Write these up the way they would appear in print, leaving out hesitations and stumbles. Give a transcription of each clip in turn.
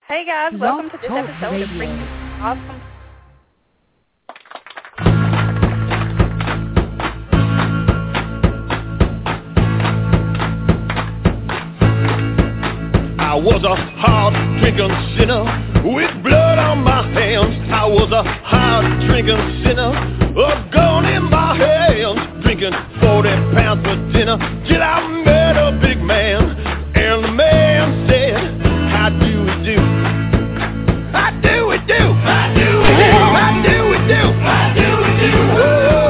Hey guys, welcome to this episode of Freaking Awesome. I was a hard-drinking sinner with blood on my hands. I was a hard-drinking sinner, a gun in my hands, drinking 40 pounds for dinner till I met a big man. And the man said, how do we do? How do we do? How do we do? How do we do? How do we do? Oh,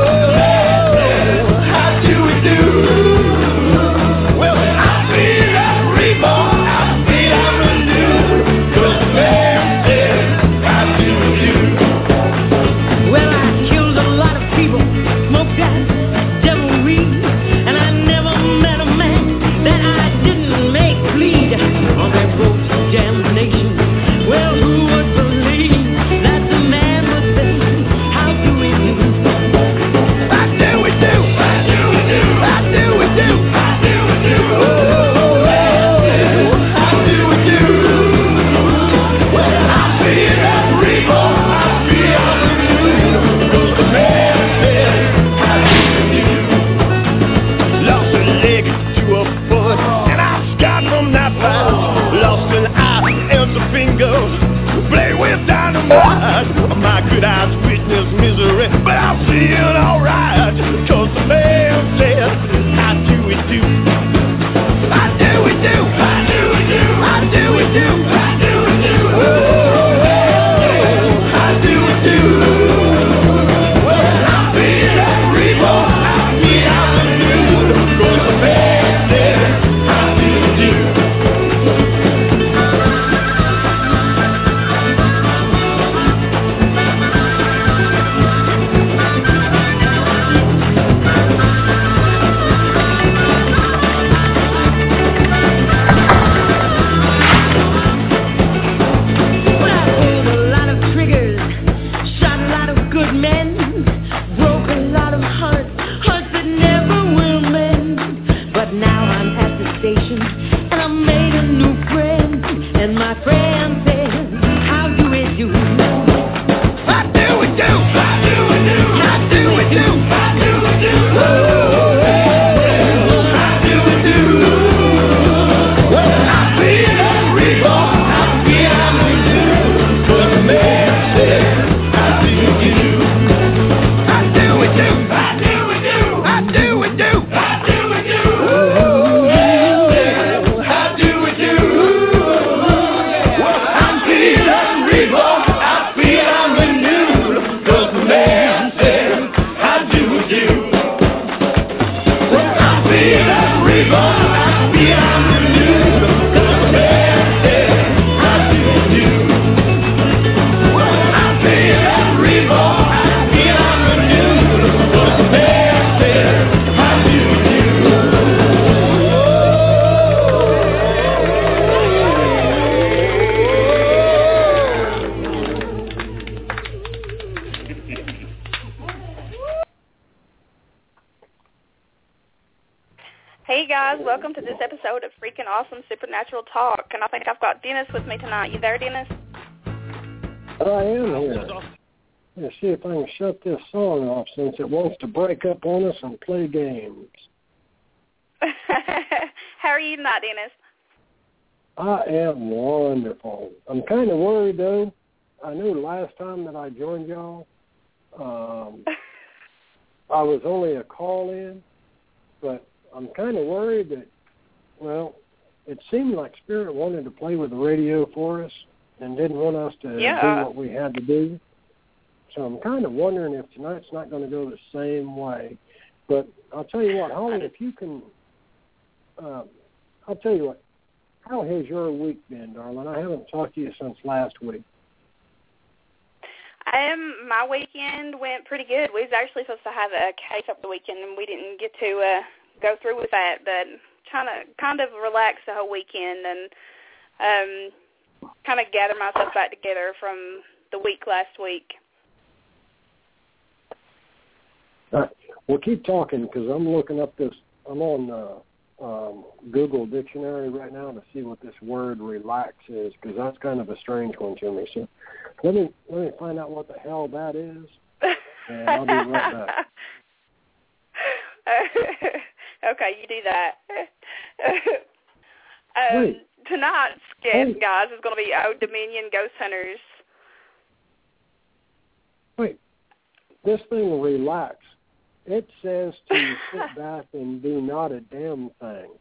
how do we do? Well, I feel like reborn. My good eyes witness misery, but I'm feeling alright, cause the man said, how do we do? How do we do? How do we do? How do we do? How do we do? Oh, how do we do? Well, I'm feeling reborn, I'm feeling new, cause the man said, how do we do? Hey guys, welcome to this episode of Freaking Awesome Supernatural Talk, and I think I've got Dennis with me tonight. You there, Dennis? I am here. Let's see if I can shut this song off since it wants to break up on us and play games. How are you tonight, Dennis? I am wonderful. I'm kind of worried, though. I know the last time that I joined y'all, I was only a call-in, but I'm kind of worried that, well, it seemed like Spirit wanted to play with the radio for us and didn't want us to do what we had to do. So I'm kind of wondering if tonight's not going to go the same way. But I'll tell you what, Holly, if you can, I'll tell you what, how has your week been, darling? I haven't talked to you since last week. My weekend went pretty good. We was actually supposed to have a case up the weekend, and we didn't get to go through with that, but trying to kind of relax the whole weekend and kind of gather myself back together from the week last week. All right. Well, keep talking because I'm looking up this. I'm on Google Dictionary right now to see what this word relax is, because that's kind of a strange one to me. So let me find out what the hell that is, and I'll be right back. Okay, you do that. Wait. Tonight's guest, guys, is going to be Old Dominion Ghost Hunters. Wait, this thing relax. It says to sit back and do not a damn thing.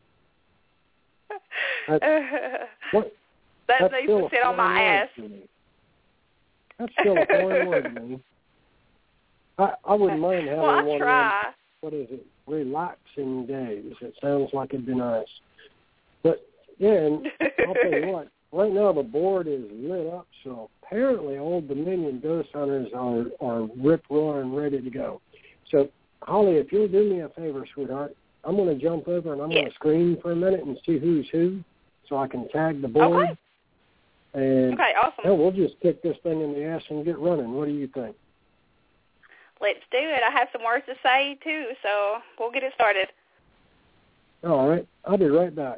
That needs to sit on my ass. That's still a foreign word to me. I wouldn't mind having one of them, what is it, relaxing days. It sounds like it'd be nice. But, yeah, and I'll tell you what, right now the board is lit up, so apparently Old Dominion Ghost Hunters are rip-roaring ready to go. So, Holly, if you'll do me a favor, sweetheart, I'm going to jump over and I'm going to screen for a minute and see who's who so I can tag the board. Okay. And okay, awesome. Hell, we'll just kick this thing in the ass and get running. What do you think? Let's do it. I have some words to say, too, so we'll get it started. All right. I'll be right back.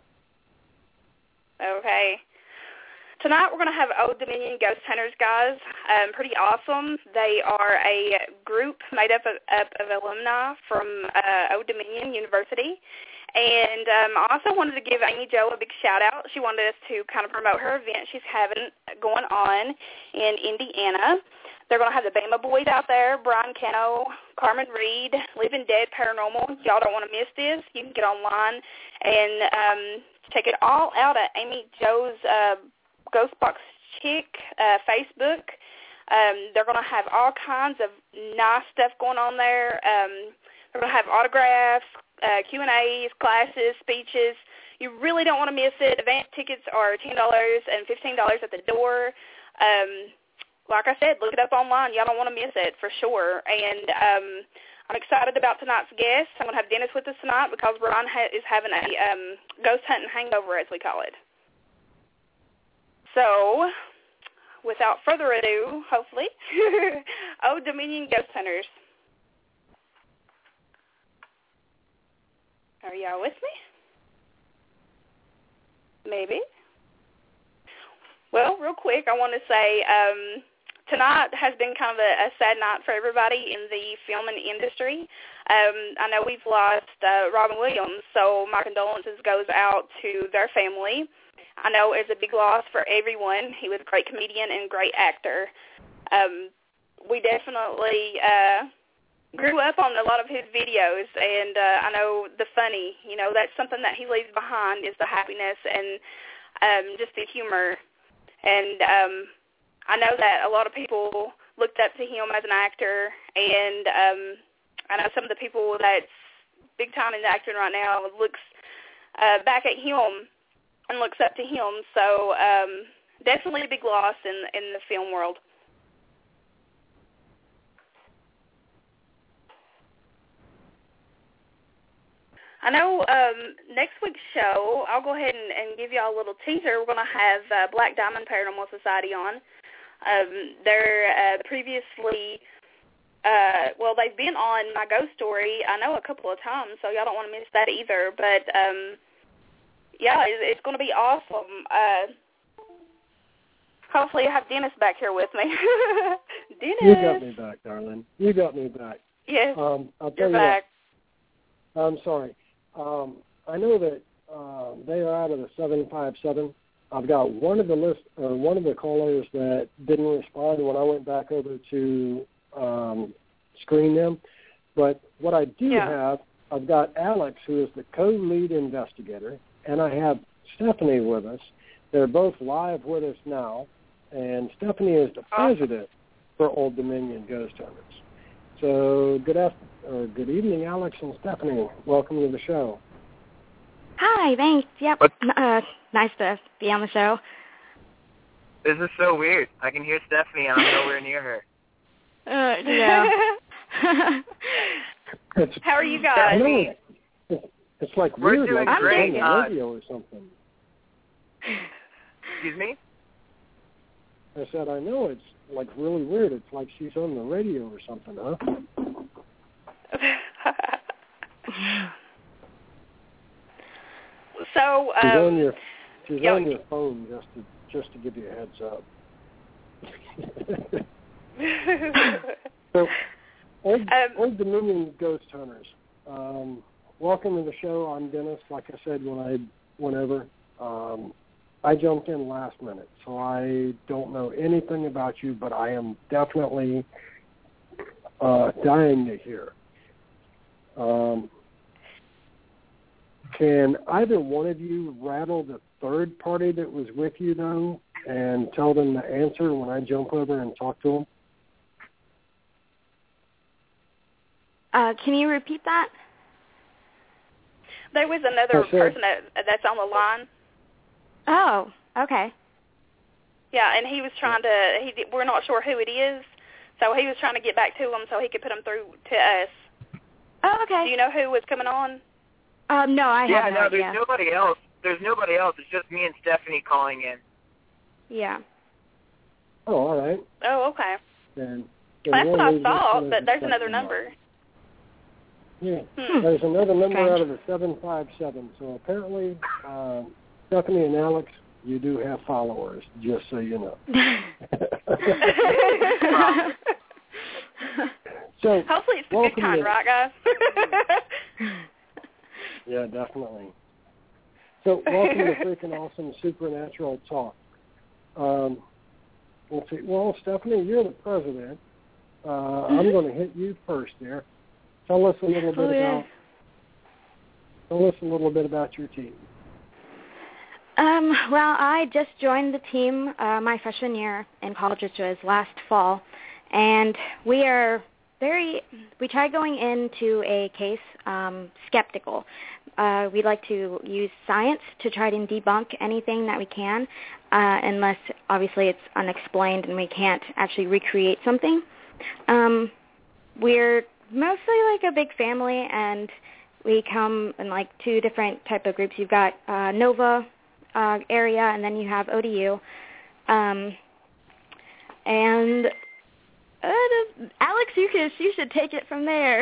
Okay. Tonight we're going to have Old Dominion Ghost Hunters, guys. Pretty awesome. They are a group made up of alumni from Old Dominion University. And I also wanted to give Amy Jo a big shout-out. She wanted us to kind of promote her event she's having going on in Indiana. They're going to have the Bama Boys out there, Brian Cano, Carmen Reed, Living Dead Paranormal. Y'all don't want to miss this. You can get online and check it all out at Amy Jo's Ghostbox Chick Facebook. They're going to have all kinds of nice stuff going on there. They're going to have autographs, Q&As, classes, speeches. You really don't want to miss it. Advance tickets are $10 and $15 at the door. Like I said, look it up online. Y'all don't want to miss it for sure. And I'm excited about tonight's guest. I'm going to have Dennis with us tonight because Ron is having a ghost hunting hangover, as we call it. So, without further ado, hopefully, Old Dominion Ghost Hunters. Are y'all with me? Maybe. Well, real quick, I want to say tonight has been kind of a sad night for everybody in the filming industry. I know we've lost Robin Williams, so my condolences goes out to their family. I know it's a big loss for everyone. He was a great comedian and great actor. We definitely grew up on a lot of his videos, and I know the funny, that's something that he leaves behind is the happiness and just the humor. And I know that a lot of people looked up to him as an actor, and I know some of the people that's big time in acting right now looks back at him and looks up to him. So definitely a big loss in the film world. I know next week's show, I'll go ahead and give y'all a little teaser. We're going to have Black Diamond Paranormal Society on. They're previously, they've been on My Ghost Story, I know, a couple of times, so y'all don't want to miss that either. But, yeah, it's going to be awesome. Hopefully I have Dennis back here with me. Dennis. You got me back, darling. You got me back. Yes, I'll tell you're you back. What, I'm sorry. I know that they are out of the 757. I've got one of the callers that didn't respond when I went back over to screen them. But what I do have, I've got Alex, who is the co-lead investigator, and I have Stephanie with us. They're both live with us now, and Stephanie is the president for Old Dominion Ghost Hunters. So good evening, Alex and Stephanie. Welcome to the show. Hi, thanks. Yep. Nice to be on the show. This is so weird. I can hear Stephanie and I'm nowhere near her. Yeah. How are you guys? It's like we're weird, doing like great. you're on the radio or something. Excuse me? I said, I know it's like really weird. It's like she's on the radio or something, huh? So she's on your phone just to give you a heads up. So, Old Dominion Ghost Hunters. Welcome to the show. I'm Dennis. Like I said when I went over, I jumped in last minute, so I don't know anything about you, but I am definitely dying to hear. Can either one of you rattle the third party that was with you, though, and tell them the answer when I jump over and talk to them? Can you repeat that? There was another person that's on the line. Oh, okay. Yeah, and he was trying to, we're not sure who it is, so he was trying to get back to him so he could put him through to us. Oh, okay. Do you know who was coming on? No, I haven't. Yeah, no, there's nobody else. There's nobody else. It's just me and Stephanie calling in. Yeah. Oh, all right. Oh, okay. Then that's what I thought, but there's another number. Yeah, there's another number out of the 757. So apparently, Stephanie and Alex, you do have followers, just so you know. So hopefully it's the good kind, right, guys? Yeah, definitely. So welcome to freaking awesome supernatural talk. Let's see. Well, Stephanie, you're the president. I'm going to hit you first there. Tell us a little bit about your team. Well, I just joined the team my freshman year in college, which was last fall, and we try going into a case skeptical. We like to use science to try to debunk anything that we can, unless obviously it's unexplained and we can't actually recreate something. We're mostly like a big family, and we come in like two different type of groups. You've got Nova area, and then you have ODU. And Alex, you should take it from there.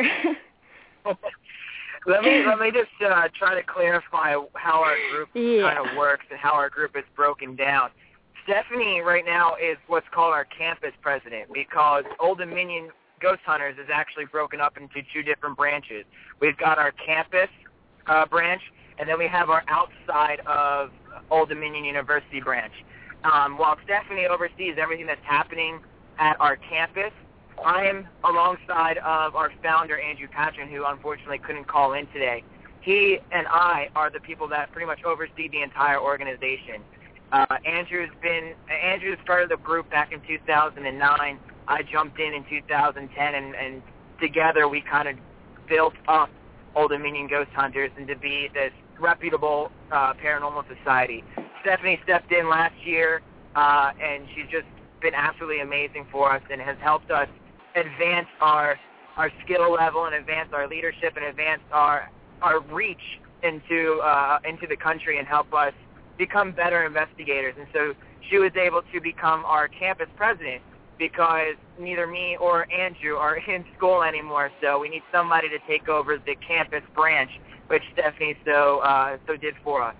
Let me just try to clarify how our group kind of works and how our group is broken down. Stephanie right now is what's called our campus president, because Old Dominion Ghost Hunters is actually broken up into two different branches. We've got our campus branch, and then we have our outside of Old Dominion University branch. While Stephanie oversees everything that's happening at our campus, I am alongside of our founder, Andrew Patchen, who unfortunately couldn't call in today. He and I are the people that pretty much oversee the entire organization. Andrew started the group back in 2009. I jumped in 2010, and together we kind of built up Old Dominion Ghost Hunters and to be this reputable paranormal society. Stephanie stepped in last year, and she's just been absolutely amazing for us and has helped us advance our skill level and advance our leadership and advance our reach into the country and help us become better investigators. And so she was able to become our campus president because neither me or Andrew are in school anymore, so we need somebody to take over the campus branch, which Stephanie so did for us.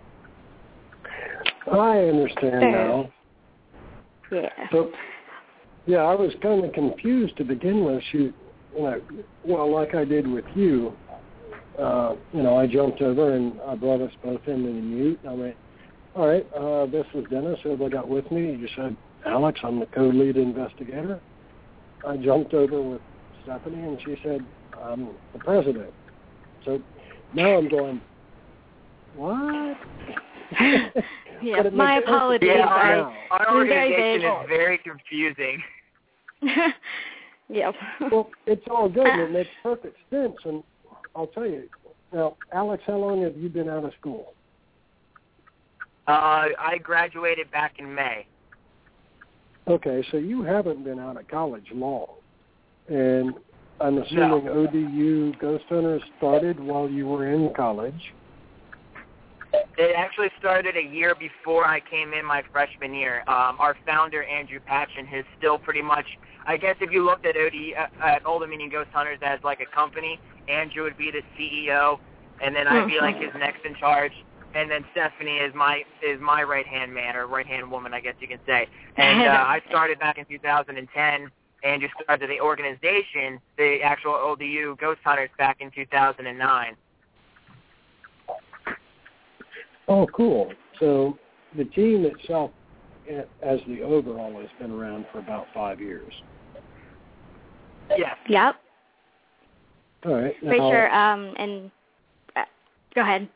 I understand now. Yeah. So, yeah, I was kind of confused to begin with. Like I did with you, I jumped over and I brought us both into the mute. I went, all right, this was Dennis. Everybody got with me. You said, Alex, I'm the co-lead investigator. I jumped over with Stephanie, and she said, I'm the president. So now I'm going, what? Yeah, my apologies. Yeah, our organization is very confusing. Yep. Well, it's all good, and it makes perfect sense. And I'll tell you, now, Alex, how long have you been out of school? I graduated back in May. Okay, so you haven't been out of college long. And I'm assuming ODU Ghost Hunters started while you were in college. It actually started a year before I came in my freshman year. Our founder, Andrew Patchen, is still pretty much, I guess if you looked at Old Dominion Ghost Hunters as like a company, Andrew would be the CEO, and then I'd be like his next in charge. and then Stephanie is my right-hand man, or right-hand woman, I guess you can say. And I started back in 2010, and just started the organization, the actual ODU Ghost Hunters, back in 2009. Oh, cool. So the team itself, as the overall, has been around for about 5 years. Yes. Yep. All right. Pretty sure. And go ahead.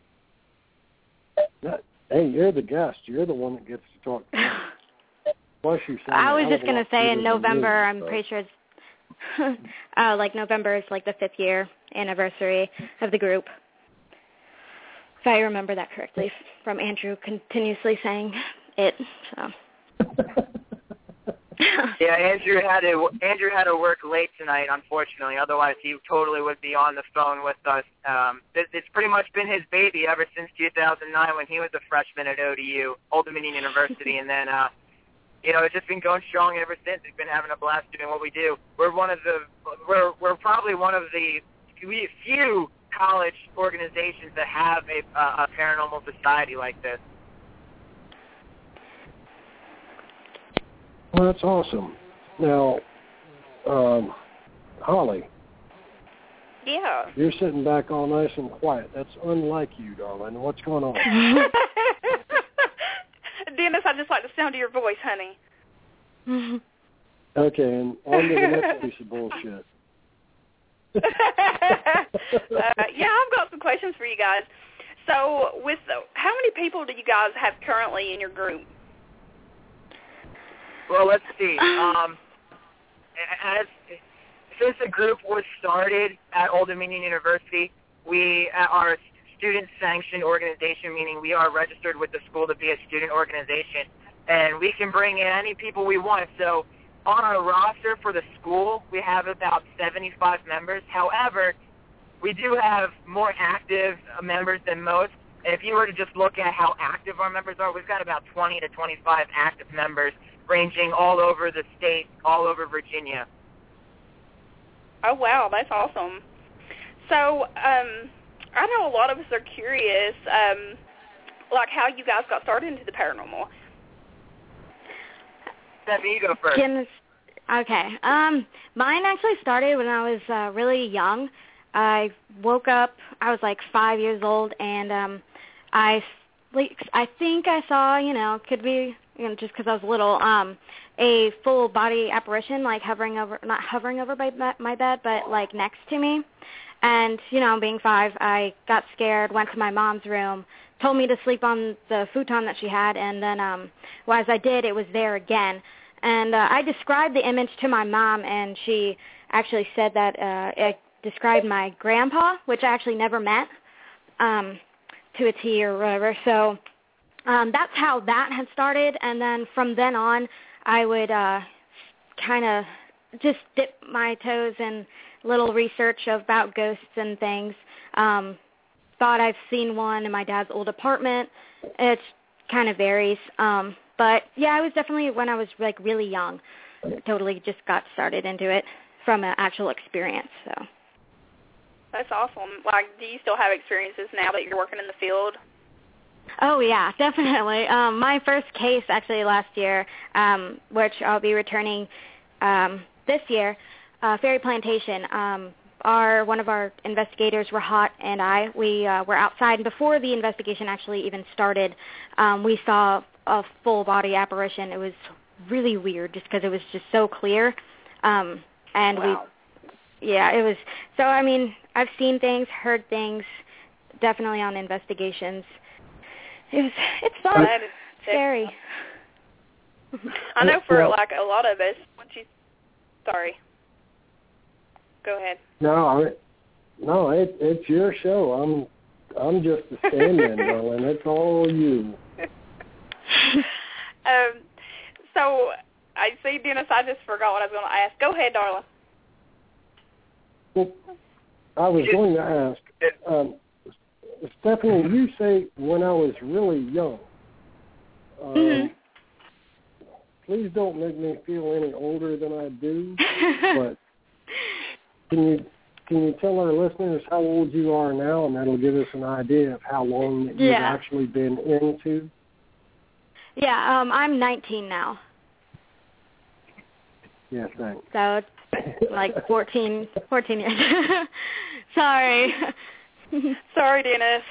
Hey, you're the guest. You're the one that gets to talk. Plus, you I was just going to say in November, I'm pretty sure it's like November is like the 5th year anniversary of the group. If I remember that correctly, from Andrew continuously saying it. So. Yeah, Andrew had to work late tonight, unfortunately. Otherwise, he totally would be on the phone with us. It's pretty much been his baby ever since 2009 when he was a freshman at ODU, Old Dominion University, and then it's just been going strong ever since. We've been having a blast doing what we do. We're probably one of the few college organizations that have a paranormal society like this. Well, that's awesome. Now, Holly. Yeah. You're sitting back all nice and quiet. That's unlike you, darling. What's going on? Dennis, I just like the sound of your voice, honey. Okay, and on to the next piece of bullshit. Yeah, I've got some questions for you guys. So, how many people do you guys have currently in your group? Well, let's see. Since the group was started at Old Dominion University, we are a student-sanctioned organization, meaning we are registered with the school to be a student organization, and we can bring in any people we want. So on our roster for the school, we have about 75 members. However, we do have more active members than most. And if you were to just look at how active our members are, we've got about 20 to 25 active members, ranging all over the state, all over Virginia. Oh, wow, that's awesome. So I know a lot of us are curious, like how you guys got started into the paranormal. Stephanie, you go first. Okay. Mine actually started when I was really young. I woke up, I was like 5 years old, and I think I saw, could be, just because I was little, a full body apparition, like not hovering over my bed, but like next to me. And, being 5, I got scared, went to my mom's room, told me to sleep on the futon that she had, and then as I did, it was there again. And I described the image to my mom, and she actually said that it described my grandpa, which I actually never met, to a T or whatever. So that's how that had started, and then from then on, I would kind of just dip my toes in little research about ghosts and things. Thought I've seen one in my dad's old apartment. It kind of varies. But, yeah, I was definitely, when I was, like, really young, totally just got started into it from an actual experience. So. That's awesome. Like, do you still have experiences now that you're working in the field? Oh, yeah, definitely. My first case, actually, last year, which I'll be returning this year, Fairy Plantation. One of our investigators, Rahat, and we were outside, and before the investigation actually even started, we saw a full-body apparition. It was really weird just because it was just so clear. And wow. It was, so, I mean, I've seen things, heard things, definitely on investigations. It's fun. It's scary. I know for, like, a lot of us, sorry. Go ahead. No, it's your show. I'm just a stand-in, darling. It's all you. So I see, Dennis. I just forgot what I was going to ask. Go ahead, darling. Well, I was going to ask, Stephanie. You say when I was really young. Please don't make me feel any older than I do. But can can you tell our listeners how old you are now, and that'll give us an idea of how long that you've actually been into? Yeah, I'm 19 now. Yeah, thanks. So it's like 14 years. Sorry. Sorry, Dennis.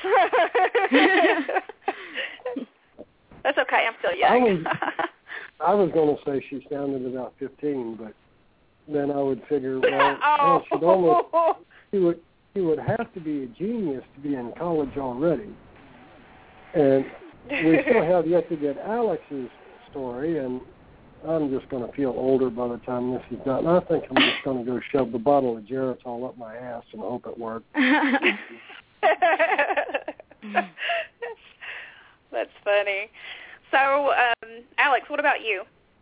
That's okay. I'm still young. I was going to say she sounded about 15, but then I would figure, well, she would have to be a genius to be in college already. And we still have yet to get Alex's story, and I'm just going to feel older by the time this is done. I think I'm just going to go shove the bottle of Geritol up my ass and hope it works. That's funny. So, Alex, what about you?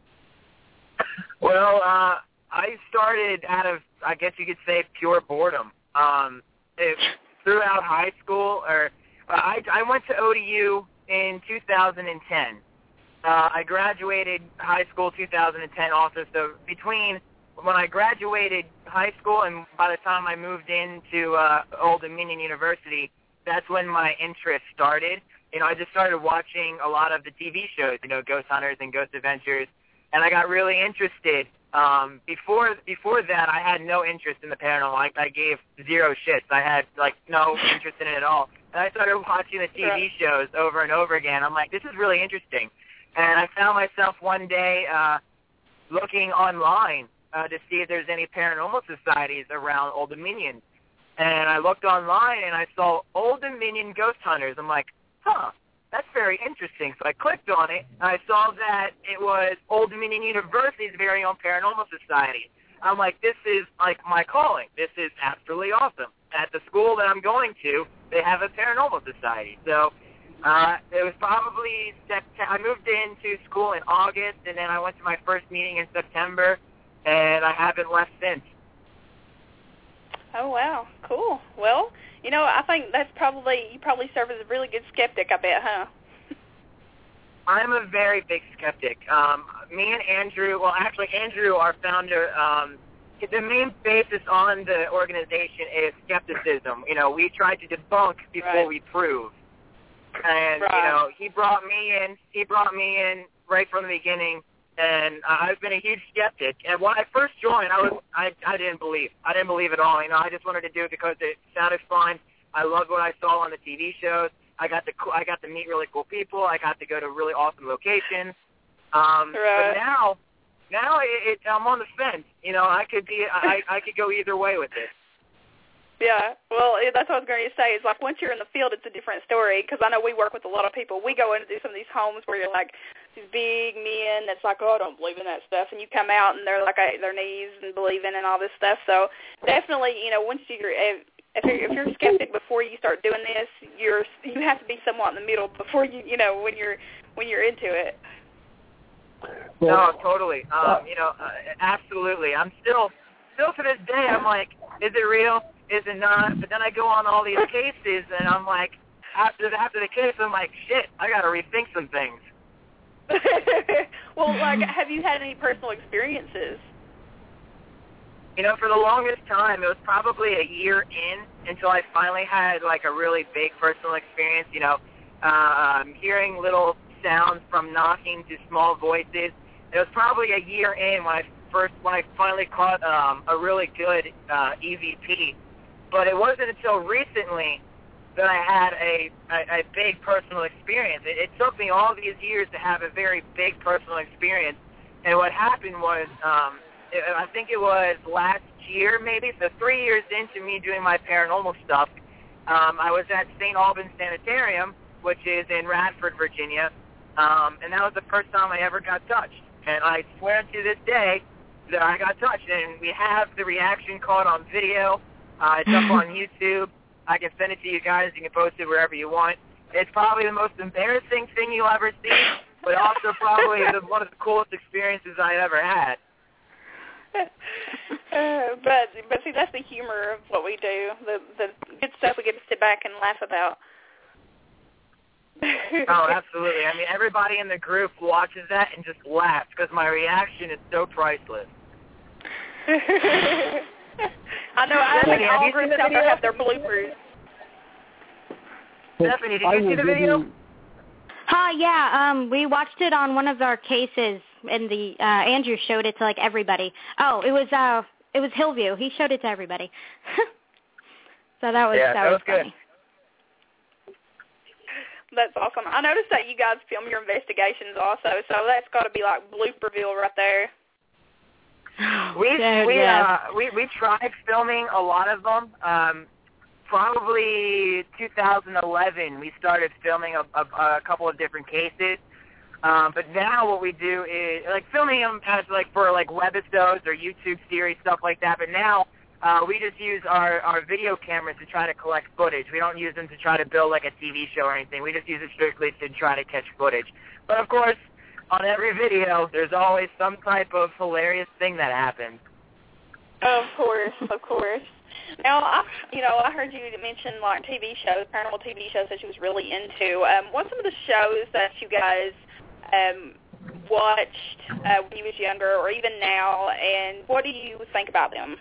Well, I started out of, I guess you could say, pure boredom. Throughout high school, I went to ODU in 2010. I graduated high school 2010 also, so between when I graduated high school and by the time I moved into Old Dominion University, that's when my interest started. I just started watching a lot of the TV shows, Ghost Hunters and Ghost Adventures, and I got really interested. Before that, I had no interest in the paranormal. I gave zero shits. I had, no interest in it at all. And I started watching the TV shows over and over again. I'm like, this is really interesting. And I found myself one day looking online to see if there's any paranormal societies around Old Dominion. And I looked online, and I saw Old Dominion Ghost Hunters. I'm like, that's very interesting. So I clicked on it, and I saw that it was Old Dominion University's very own paranormal society. I'm like, this is like my calling. This is absolutely awesome. At the school that I'm going to, they have a paranormal society. So it was probably September. I moved into school in August, and then I went to my first meeting in September, and I haven't left since. Oh, wow. Cool. Well, I think you probably serve as a really good skeptic, I bet, huh? I'm a very big skeptic. Me and Andrew, Andrew, our founder, the main basis on the organization is skepticism. We try to debunk before we prove. And, he brought me in right from the beginning, and I've been a huge skeptic. And when I first joined, I didn't believe. I didn't believe at all. I just wanted to do it because it sounded fun. I loved what I saw on the TV shows. I got to meet really cool people. I got to go to really awesome locations. But now I'm on the fence. I could go either way with it. Yeah, well, that's what I was going to say. It's like once you're in the field, it's a different story, because I know we work with a lot of people. We go in to do some of these homes where you're like these big men that's like, oh, I don't believe in that stuff, and you come out and they're like at their knees and believing and all this stuff. So definitely, once if you're a skeptic before you start doing this, you have to be somewhat in the middle before you when you're into it. No, totally. Absolutely. I'm still to this day, I'm like, is it real? Is it not? But then I go on all these cases, and I'm like, after the case, I'm like, shit, I got to rethink some things. Well, have you had any personal experiences? For the longest time, it was probably a year in until I finally had, a really big personal experience, hearing little sounds from knocking to small voices. It was probably a year in when I finally caught a really good EVP. But it wasn't until recently that I had a big personal experience. It took me all these years to have a very big personal experience. And what happened was, I think it was last year maybe, so 3 years into me doing my paranormal stuff, I was at St. Albans Sanitarium, which is in Radford, Virginia, and that was the first time I ever got touched. And I swear to this day that I got touched. And we have the reaction caught on video. It's up on YouTube. I can send it to you guys. You can post it wherever you want. It's probably the most embarrassing thing you'll ever see, but also probably one of the coolest experiences I ever had. But see, that's the humor of what we do. The good stuff we get to sit back and laugh about. Oh, absolutely. I mean, everybody in the group watches that and just laughs because my reaction is so priceless. I know. I think all groups out there have their bloopers. Stephanie, did you see the video? Yeah. We watched it on one of our cases, and the Andrew showed it to like everybody. Oh, it was Hillview. He showed it to everybody. So that was funny. Good. That's awesome. I noticed that you guys film your investigations also, so that's got to be like Blooperville right there. We tried filming a lot of them. Probably 2011, we started filming a couple of different cases. But now what we do is like filming them as like for like webisodes or YouTube series, stuff like that. But now we just use our video cameras to try to collect footage. We don't use them to try to build like a TV show or anything. We just use it strictly to try to catch footage. But of course, on every video, there's always some type of hilarious thing that happens. Of course. Now, I heard you mention like TV shows, paranormal TV shows that you was really into. What's some of the shows that you guys watched when you was younger, or even now, and what do you think about them?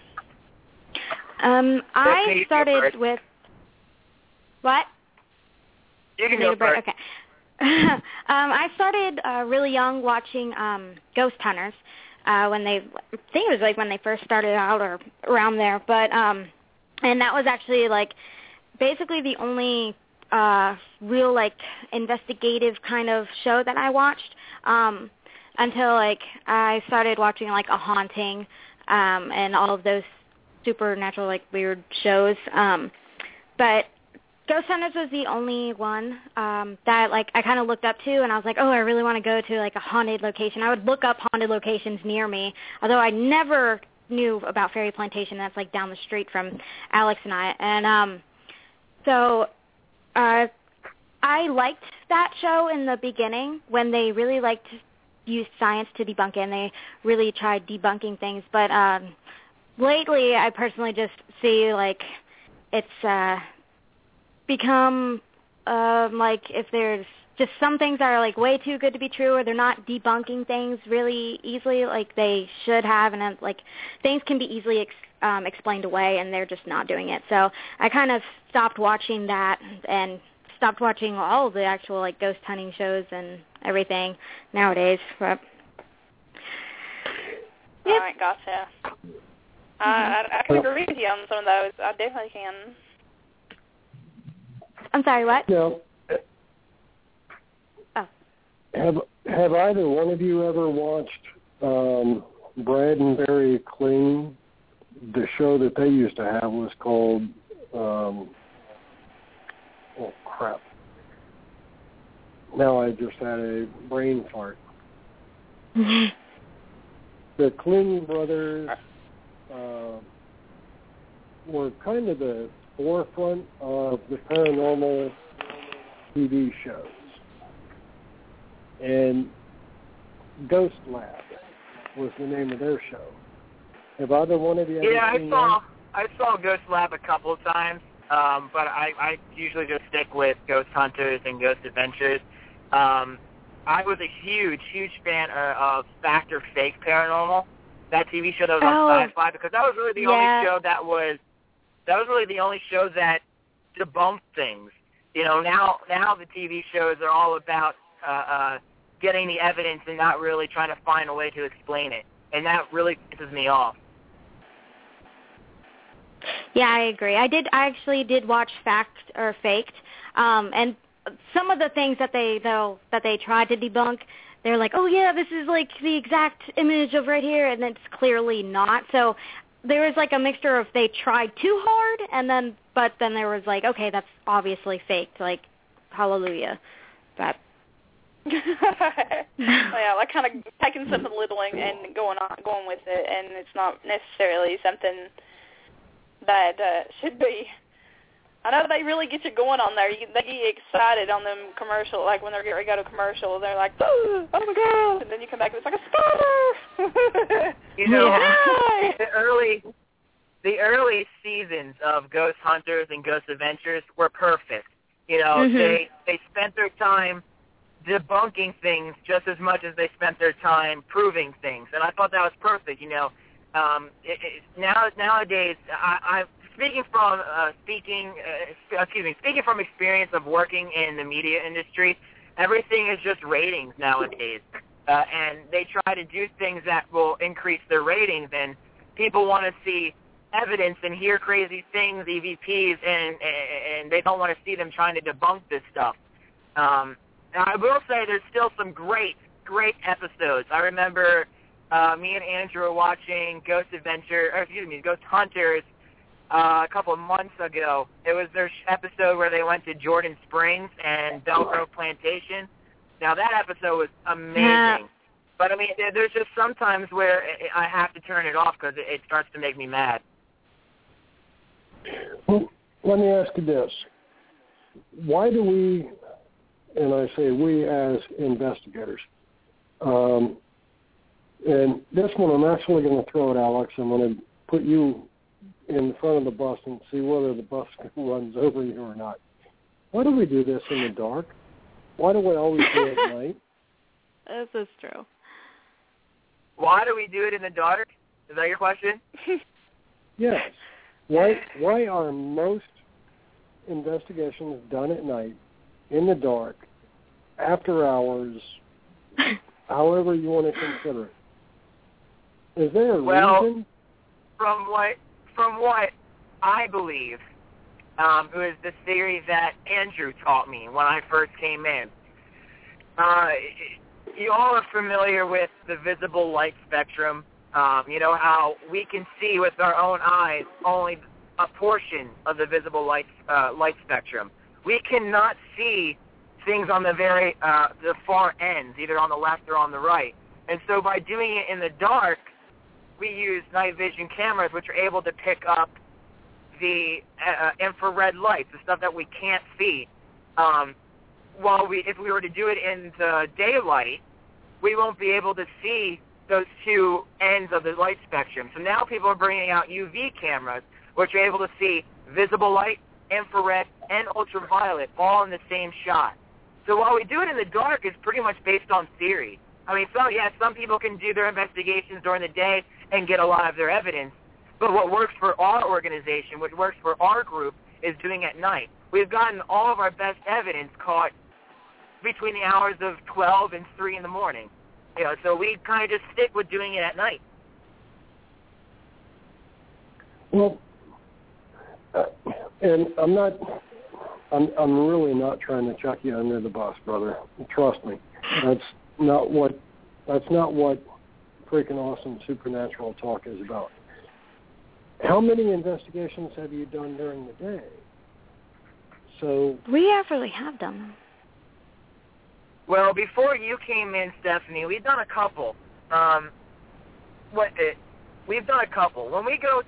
I started with what? You can go first. Okay. I started really young watching Ghost Hunters when I think it was like when they first started out or around there. But and that was actually like basically the only real like investigative kind of show that I watched until like I started watching like A Haunting and all of those supernatural like weird shows. But Ghost Hunters was the only one that like I kind of looked up to, and I was like, oh, I really want to go to like a haunted location. I would look up haunted locations near me, although I never knew about Fairy Plantation. That's like down the street from Alex and I. And so I liked that show in the beginning when they really liked to use science to debunk it, and they really tried debunking things. But lately, I personally just see like it's become like if there's just some things that are like way too good to be true, or they're not debunking things really easily like they should have, and like things can be easily explained away, and they're just not doing it. So I kind of stopped watching that and stopped watching all of the actual like ghost hunting shows and everything nowadays. But all right, gotcha. I can agree with you on some of those. I definitely can. I'm sorry, what? No. Oh. Have either one of you ever watched Brad and Barry Clean? The show that they used to have was called, oh crap. Now I just had a brain fart. The Clean brothers were kind of the forefront of the paranormal TV shows. And Ghost Lab was the name of their show. Have either one of you ever seen that? I saw Ghost Lab a couple of times, but I usually just stick with Ghost Hunters and Ghost Adventures. I was a huge fan of Fact or Fake Paranormal, that TV show that was on Sci-Fi, because that was really the only show that was really the only show that debunked things. You know, now the TV shows are all about getting the evidence and not really trying to find a way to explain it, and that really pisses me off. Yeah, I agree. I actually did watch Fact or Faked, and some of the things that they tried to debunk, they're like, oh yeah, this is like the exact image of right here, and it's clearly not. So there was like a mixture of they tried too hard, but then there was like, okay, that's obviously faked, like hallelujah. But yeah, like kind of taking something little and going with it, and it's not necessarily something that should be. I know they really get you going on there. They get you excited on them commercial, like when they're getting ready to go to commercial. They're like, oh my God, and then you come back and it's like a spider. You know, the early seasons of Ghost Hunters and Ghost Adventures were perfect. You know, they spent their time debunking things just as much as they spent their time proving things, and I thought that was perfect. You know, Nowadays, I'm speaking from experience of working in the media industry. Everything is just ratings nowadays, and they try to do things that will increase their ratings, and people want to see evidence and hear crazy things, EVPs, and they don't want to see them trying to debunk this stuff. I will say there's still some great episodes. I remember me and Andrew were watching Ghost Hunters a couple of months ago. It was their episode where they went to Jordan Springs and Belle Grove Plantation. Now, that episode was amazing. Yeah. But, I mean, there's just sometimes where I have to turn it off because it starts to make me mad. Well, let me ask you this. Why do we, and I say we as investigators, and this one I'm actually going to throw at Alex. I'm going to put you in front of the bus and see whether the bus runs over you or not. Why do we do this in the dark? Why do we always do it at night? This is true. Why do we do it in the dark? Is that your question? Yes. Why are most investigations done at night, in the dark, after hours, however you want to consider it? Is there a reason? From what I believe, it was the theory that Andrew taught me when I first came in. You all are familiar with the visible light spectrum. You know how we can see with our own eyes only a portion of the visible light spectrum. We cannot see things on the far ends, either on the left or on the right. And so by doing it in the dark, we use night vision cameras, which are able to pick up the infrared lights, the stuff that we can't see. If we were to do it in the daylight, we won't be able to see those two ends of the light spectrum. So now people are bringing out UV cameras, which are able to see visible light, infrared, and ultraviolet all in the same shot. So while we do it in the dark, it's pretty much based on theory. I mean, some people can do their investigations during the day and get a lot of their evidence, but what works for our organization, what works for our group, is doing it at night. We've gotten all of our best evidence caught between the hours of 12 and 3 in the morning. You know, so we kind of just stick with doing it at night. Well, and I'm really not trying to chuck you under the bus, brother. Trust me. That's not what freaking awesome supernatural talk is about. How many investigations have you done during the day? So we actually have done them. Well, before you came in, Stephanie, we've done a couple. We've done a couple. When we go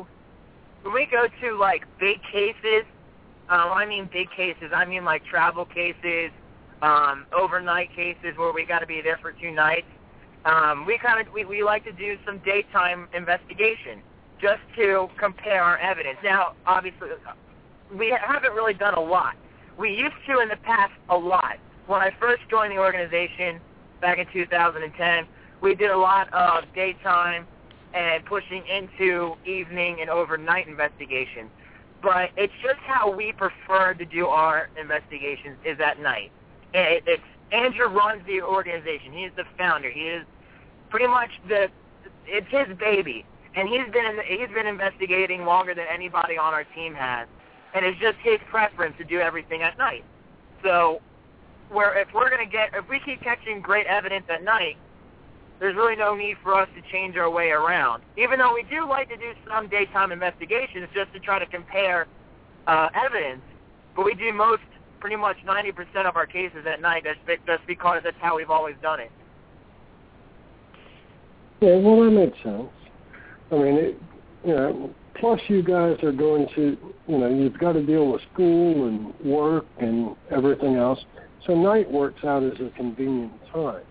to like big cases, I mean big cases. I mean like travel cases, overnight cases where we got to be there for 2 nights. We like to do some daytime investigation just to compare our evidence. Now, obviously, we haven't really done a lot. We used to in the past a lot. When I first joined the organization back in 2010, we did a lot of daytime and pushing into evening and overnight investigations. But it's just how we prefer to do our investigations is at night. Andrew runs the organization. He is the founder. He is pretty much it's his baby. And he's been investigating longer than anybody on our team has. And it's just his preference to do everything at night. So if we keep catching great evidence at night, there's really no need for us to change our way around. Even though we do like to do some daytime investigations just to try to compare evidence, but we do pretty much 90% of our cases at night just because that's how we've always done it. Yeah, well, that makes sense. I mean, plus you guys are going to, you've got to deal with school and work and everything else. So night works out as a convenient time.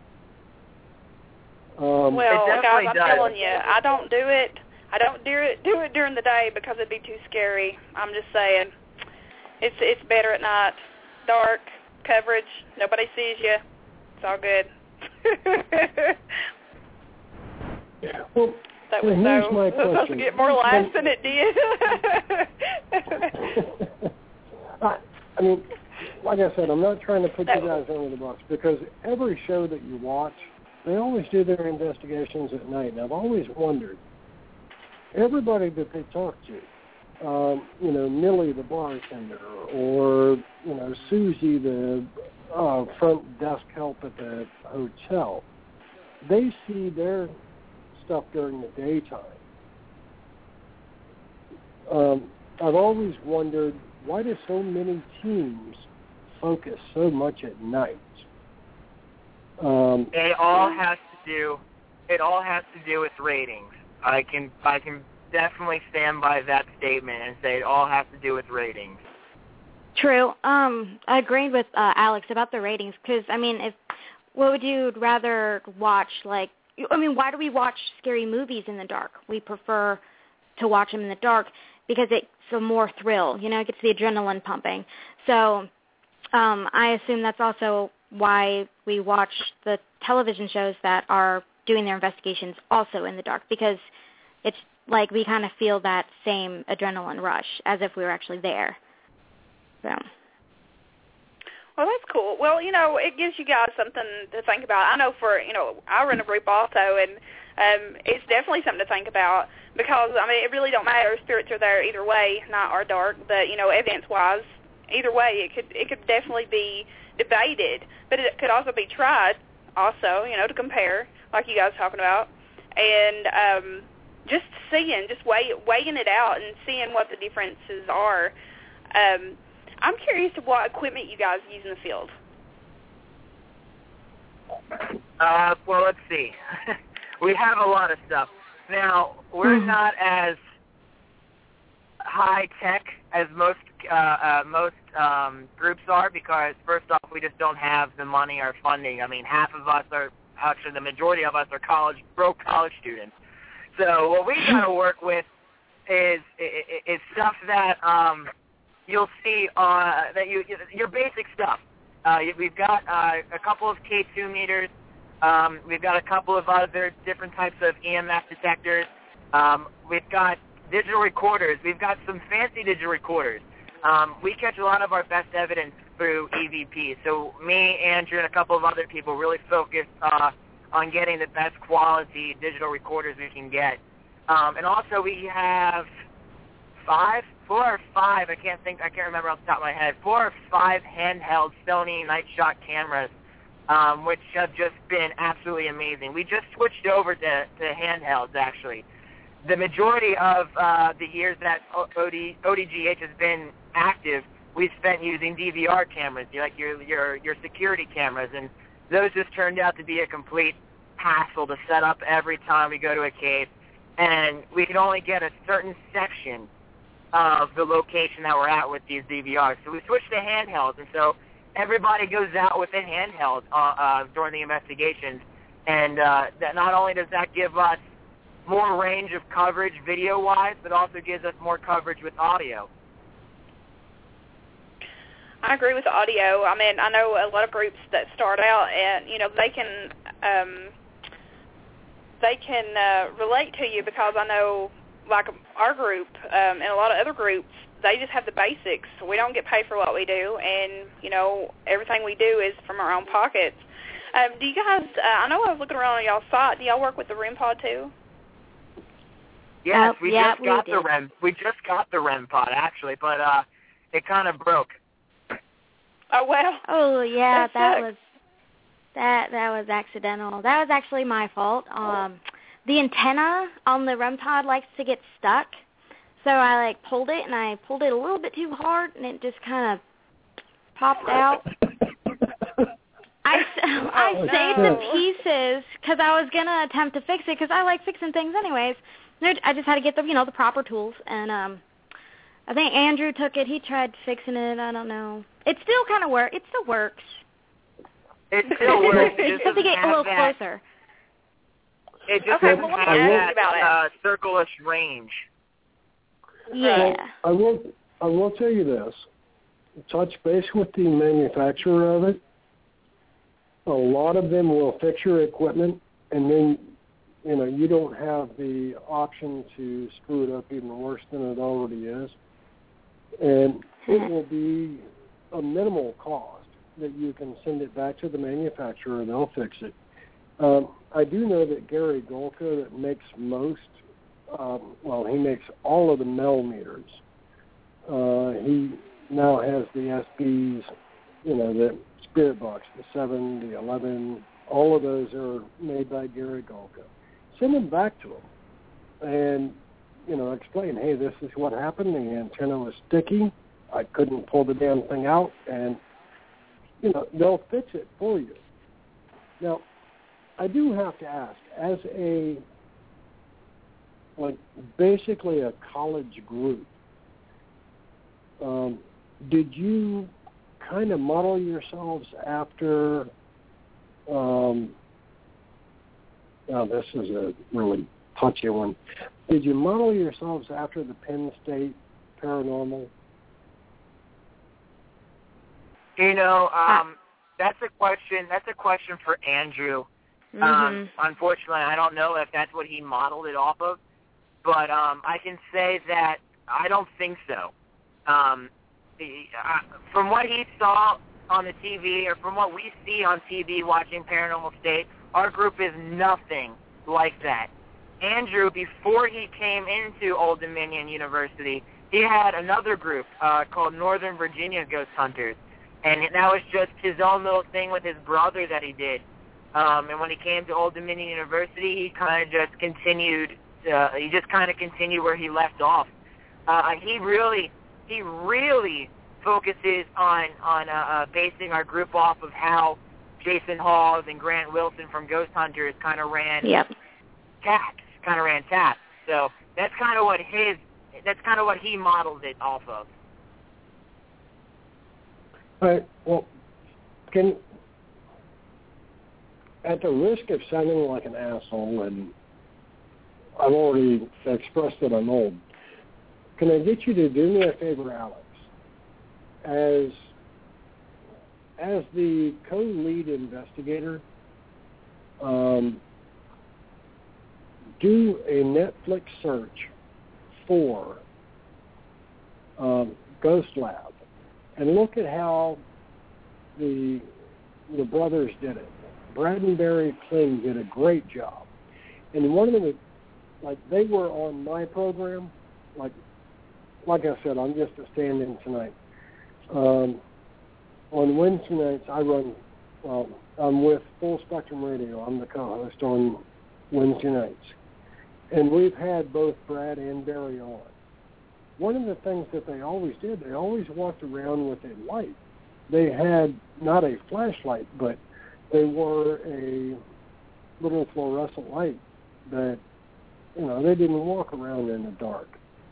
Well, guys, I'm telling you, I don't do it. I don't do it during the day because it'd be too scary. I'm just saying, it's better at night. Dark coverage, nobody sees you. It's all good. Well, That was supposed to get more laughs than it did. I mean, like I said, I'm not trying to put you guys under the bus, because every show that you watch, they always do their investigations at night. And I've always wondered, everybody that they talk to, Millie the bartender, or, Susie the front desk help at the hotel, they see their stuff during the daytime. I've always wondered, why do so many teams focus so much at night? It all has to do with ratings. I can definitely stand by that statement and say it all has to do with ratings. True. I agreed with Alex about the ratings, because, what would you rather watch? Why do we watch scary movies in the dark? We prefer to watch them in the dark because it's a more thrill, it gets the adrenaline pumping. So I assume that's also why we watch the television shows that are doing their investigations also in the dark, because it's like we kind of feel that same adrenaline rush as if we were actually there. So. Well, that's cool. Well, it gives you guys something to think about. I know I run a group also, and it's definitely something to think about, because, it really don't matter if spirits are there either way, night or dark, but, evidence-wise, either way, it could definitely be debated, but it could also be tried also, to compare, like you guys are talking about, and just weighing it out and seeing what the differences are. I'm curious of what equipment you guys use in the field. Well, let's see. We have a lot of stuff. Now, we're not as high-tech as most groups are, because, first off, we just don't have the money or funding. Half of us are, actually the majority of us are broke college students. So what we got to work with is stuff that you'll see your basic stuff. We've got a couple of K2 meters. We've got a couple of other different types of EMF detectors. We've got digital recorders. We've got some fancy digital recorders. We catch a lot of our best evidence through EVP. So me, Andrew, and a couple of other people really focus on getting the best quality digital recorders we can get. And also we have 4 or 5, I can't remember off the top of my head, 4 or 5 handheld Sony Night Shot cameras, which have just been absolutely amazing. We just switched over to handhelds, actually. The majority of the years that ODGH has been active, we've spent using DVR cameras, like your security cameras, and those just turned out to be a complete hassle to set up every time we go to a cave, and we can only get a certain section of the location that we're at with these DVRs. So we switched to handhelds, and so everybody goes out with a handheld during the investigations, and that not only does that give us more range of coverage video-wise, but also gives us more coverage with audio. I agree with the audio. I know a lot of groups that start out and, they can relate to you, because I know, like our group and a lot of other groups, they just have the basics. We don't get paid for what we do, and, everything we do is from our own pockets. Do you guys, I know I was looking around on y'all's site, do y'all work with the REM pod too? Yes, we just got the REM pod, actually, but it kind of broke. Oh, well. Oh, yeah, that was accidental. That was actually my fault. The antenna on the REM pod likes to get stuck, so I pulled it, and I pulled it a little bit too hard, and it just kind of popped out. I saved the pieces because I was gonna attempt to fix it, because I like fixing things anyways. I just had to get the proper tools, and I think Andrew took it. He tried fixing it. I don't know. It still kind of works. It still works. It still works. It just has to get a little closer. It just doesn't have that circle-ish range. Yeah. I will tell you this. Touch base with the manufacturer of it. A lot of them will fix your equipment, and then you don't have the option to screw it up even worse than it already is. And it will be a minimal cost that you can send it back to the manufacturer and they'll fix it. I do know that Gary Golka that makes he makes all of the Mel meters. He now has the SBs, the Spirit Box, the 7, the 11, all of those are made by Gary Golka. Send them back to him and, explain, hey, this is what happened. The antenna was sticky. I couldn't pull the damn thing out, and, they'll fix it for you. Now, I do have to ask, as basically a college group, did you kind of model yourselves after, this is a really touchy one. Did you model yourselves after the Penn State Paranormal? That's a question for Andrew. Mm-hmm. Unfortunately, I don't know if that's what he modeled it off of, but I can say that I don't think so. From what he saw on the TV, or from what we see on TV watching Paranormal State, our group is nothing like that. Andrew, before he came into Old Dominion University, he had another group called Northern Virginia Ghost Hunters, and that was just his own little thing with his brother that he did. And when he came to Old Dominion University, he kind of just continued. He just kind of continued where he left off. He really focuses on basing our group off of how Jason Hawes and Grant Wilson from Ghost Hunters kind of ran TAPS. So that's kind of what he modeled it off of. All right. Well, at the risk of sounding like an asshole, and I've already expressed that I'm old, can I get you to do me a favor, Alex? As the co-lead investigator, do a Netflix search for Ghost Lab and look at how the brothers did it. Brad and Barry Kling did a great job. And one of them, they were on my program. Like I said, I'm just a stand-in tonight. On Wednesday nights, I'm with Full Spectrum Radio. I'm the co-host on Wednesday nights. And we've had both Brad and Barry on. One of the things that they always did, they always walked around with a light. They had not a flashlight, but they wore a little fluorescent light that, they didn't walk around in the dark.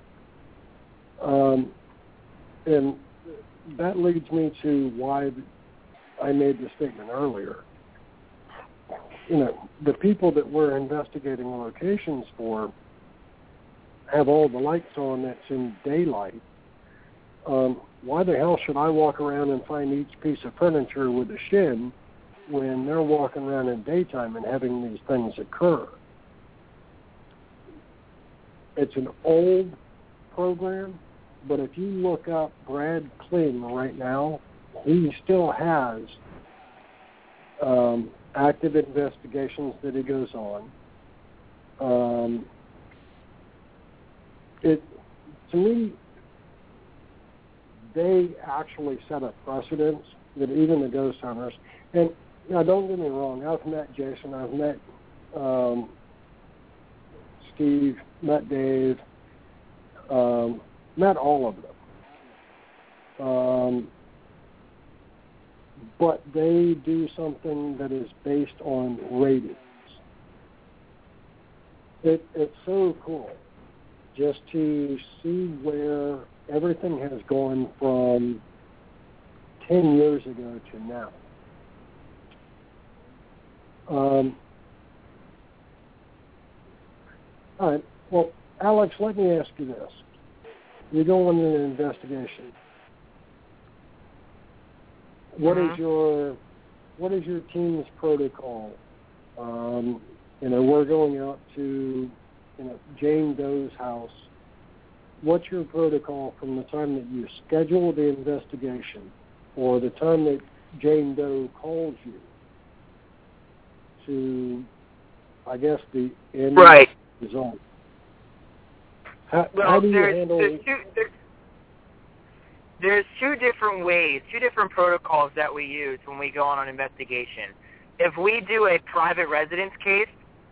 And that leads me to why I made the statement earlier. The people that we're investigating locations for have all the lights on that's in daylight. Why the hell should I walk around and find each piece of furniture with a shim when they're walking around in daytime and having these things occur? It's an old program, but if you look up Brad Kling right now, he still has active investigations that he goes on. To me, they actually set a precedence that even the ghost hunters, and now don't get me wrong, I've met Jason, I've met Steve, met Dave, met all of them. But they do something that is based on ratings. It's so cool just to see where everything has gone from 10 years ago to now. All right. Well, Alex, let me ask you this. You're going in an investigation. What is your team's protocol? we're going out to, Jane Doe's house. What's your protocol from the time that you schedule the investigation or the time that Jane Doe calls you to, I guess, the end result? How do you handle it? There's two different ways, two different protocols that we use when we go on an investigation. If we do a private residence case,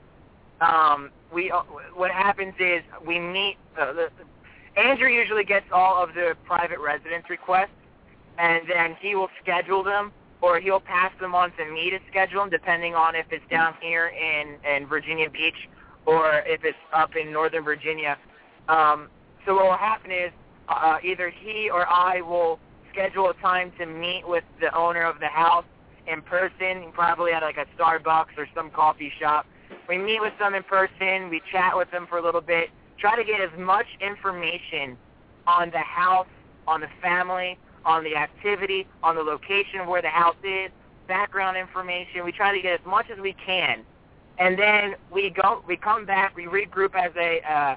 what happens is we meet. Andrew usually gets all of the private residence requests, and then he will schedule them, or he'll pass them on to me to schedule them, depending on if it's down here in Virginia Beach or if it's up in Northern Virginia. So what will happen is either he or I will schedule a time to meet with the owner of the house in person, probably at like a Starbucks or some coffee shop. We meet with them in person. We chat with them for a little bit, try to get as much information on the house, on the family, on the activity, on the location of where the house is, background information. We try to get as much as we can, and then we come back, we regroup as a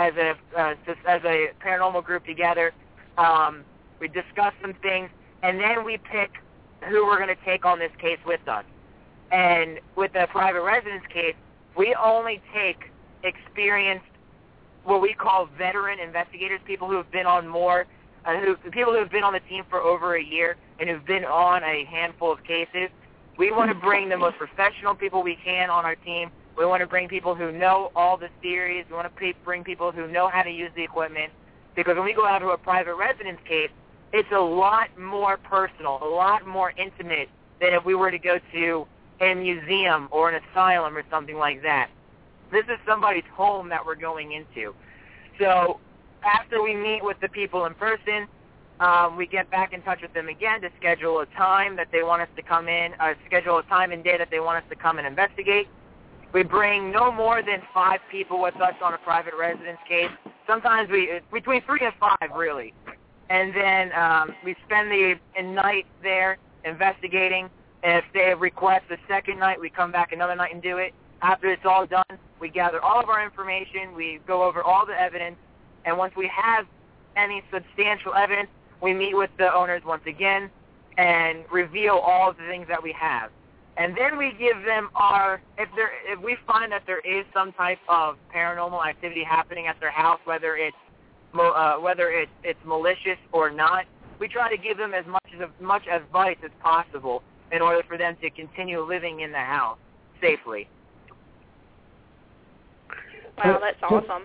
paranormal group together. We discuss some things, and then we pick who we're going to take on this case with us. And with the private residence case, we only take experienced, what we call veteran investigators, people who have been on people who have been on the team for over a year and who've been on a handful of cases. We want to bring the most professional people we can on our team. We want to bring people who know all the theories. We want to bring people who know how to use the equipment, because when we go out to a private residence case, it's a lot more personal, a lot more intimate than if we were to go to a museum or an asylum or something like that. This is somebody's home that we're going into. So after we meet with the people in person, we get back in touch with them again to schedule a time that they want us to come in, schedule a time and day that they want us to come and investigate. We bring no more than 5 people with us on a private residence case. Sometimes between 3 and 5, really. And then we spend the night there investigating. And if they request a second night, we come back another night and do it. After it's all done, we gather all of our information. We go over all the evidence. And once we have any substantial evidence, we meet with the owners once again and reveal all of the things that we have. And then we give them if we find that there is some type of paranormal activity happening at their house, whether it's malicious or not, we try to give them as much advice as possible in order for them to continue living in the house safely. Wow, that's awesome.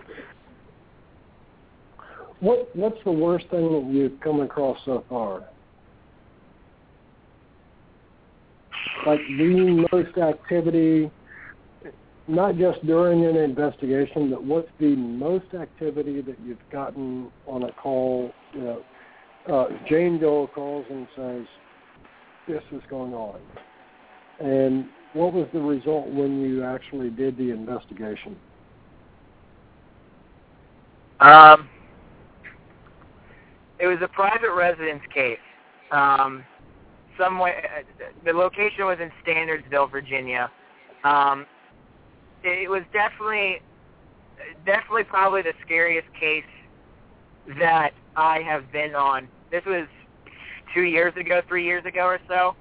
What's the worst thing that you've come across so far? Like the most activity, not just during an investigation, but what's the most activity that you've gotten on a call? Jane Doe calls and says, this is going on. And what was the result when you actually did the investigation? It was a private residence case. The location was in Standardsville, Virginia. It was definitely probably the scariest case that I have been on. This was 3 years ago or so.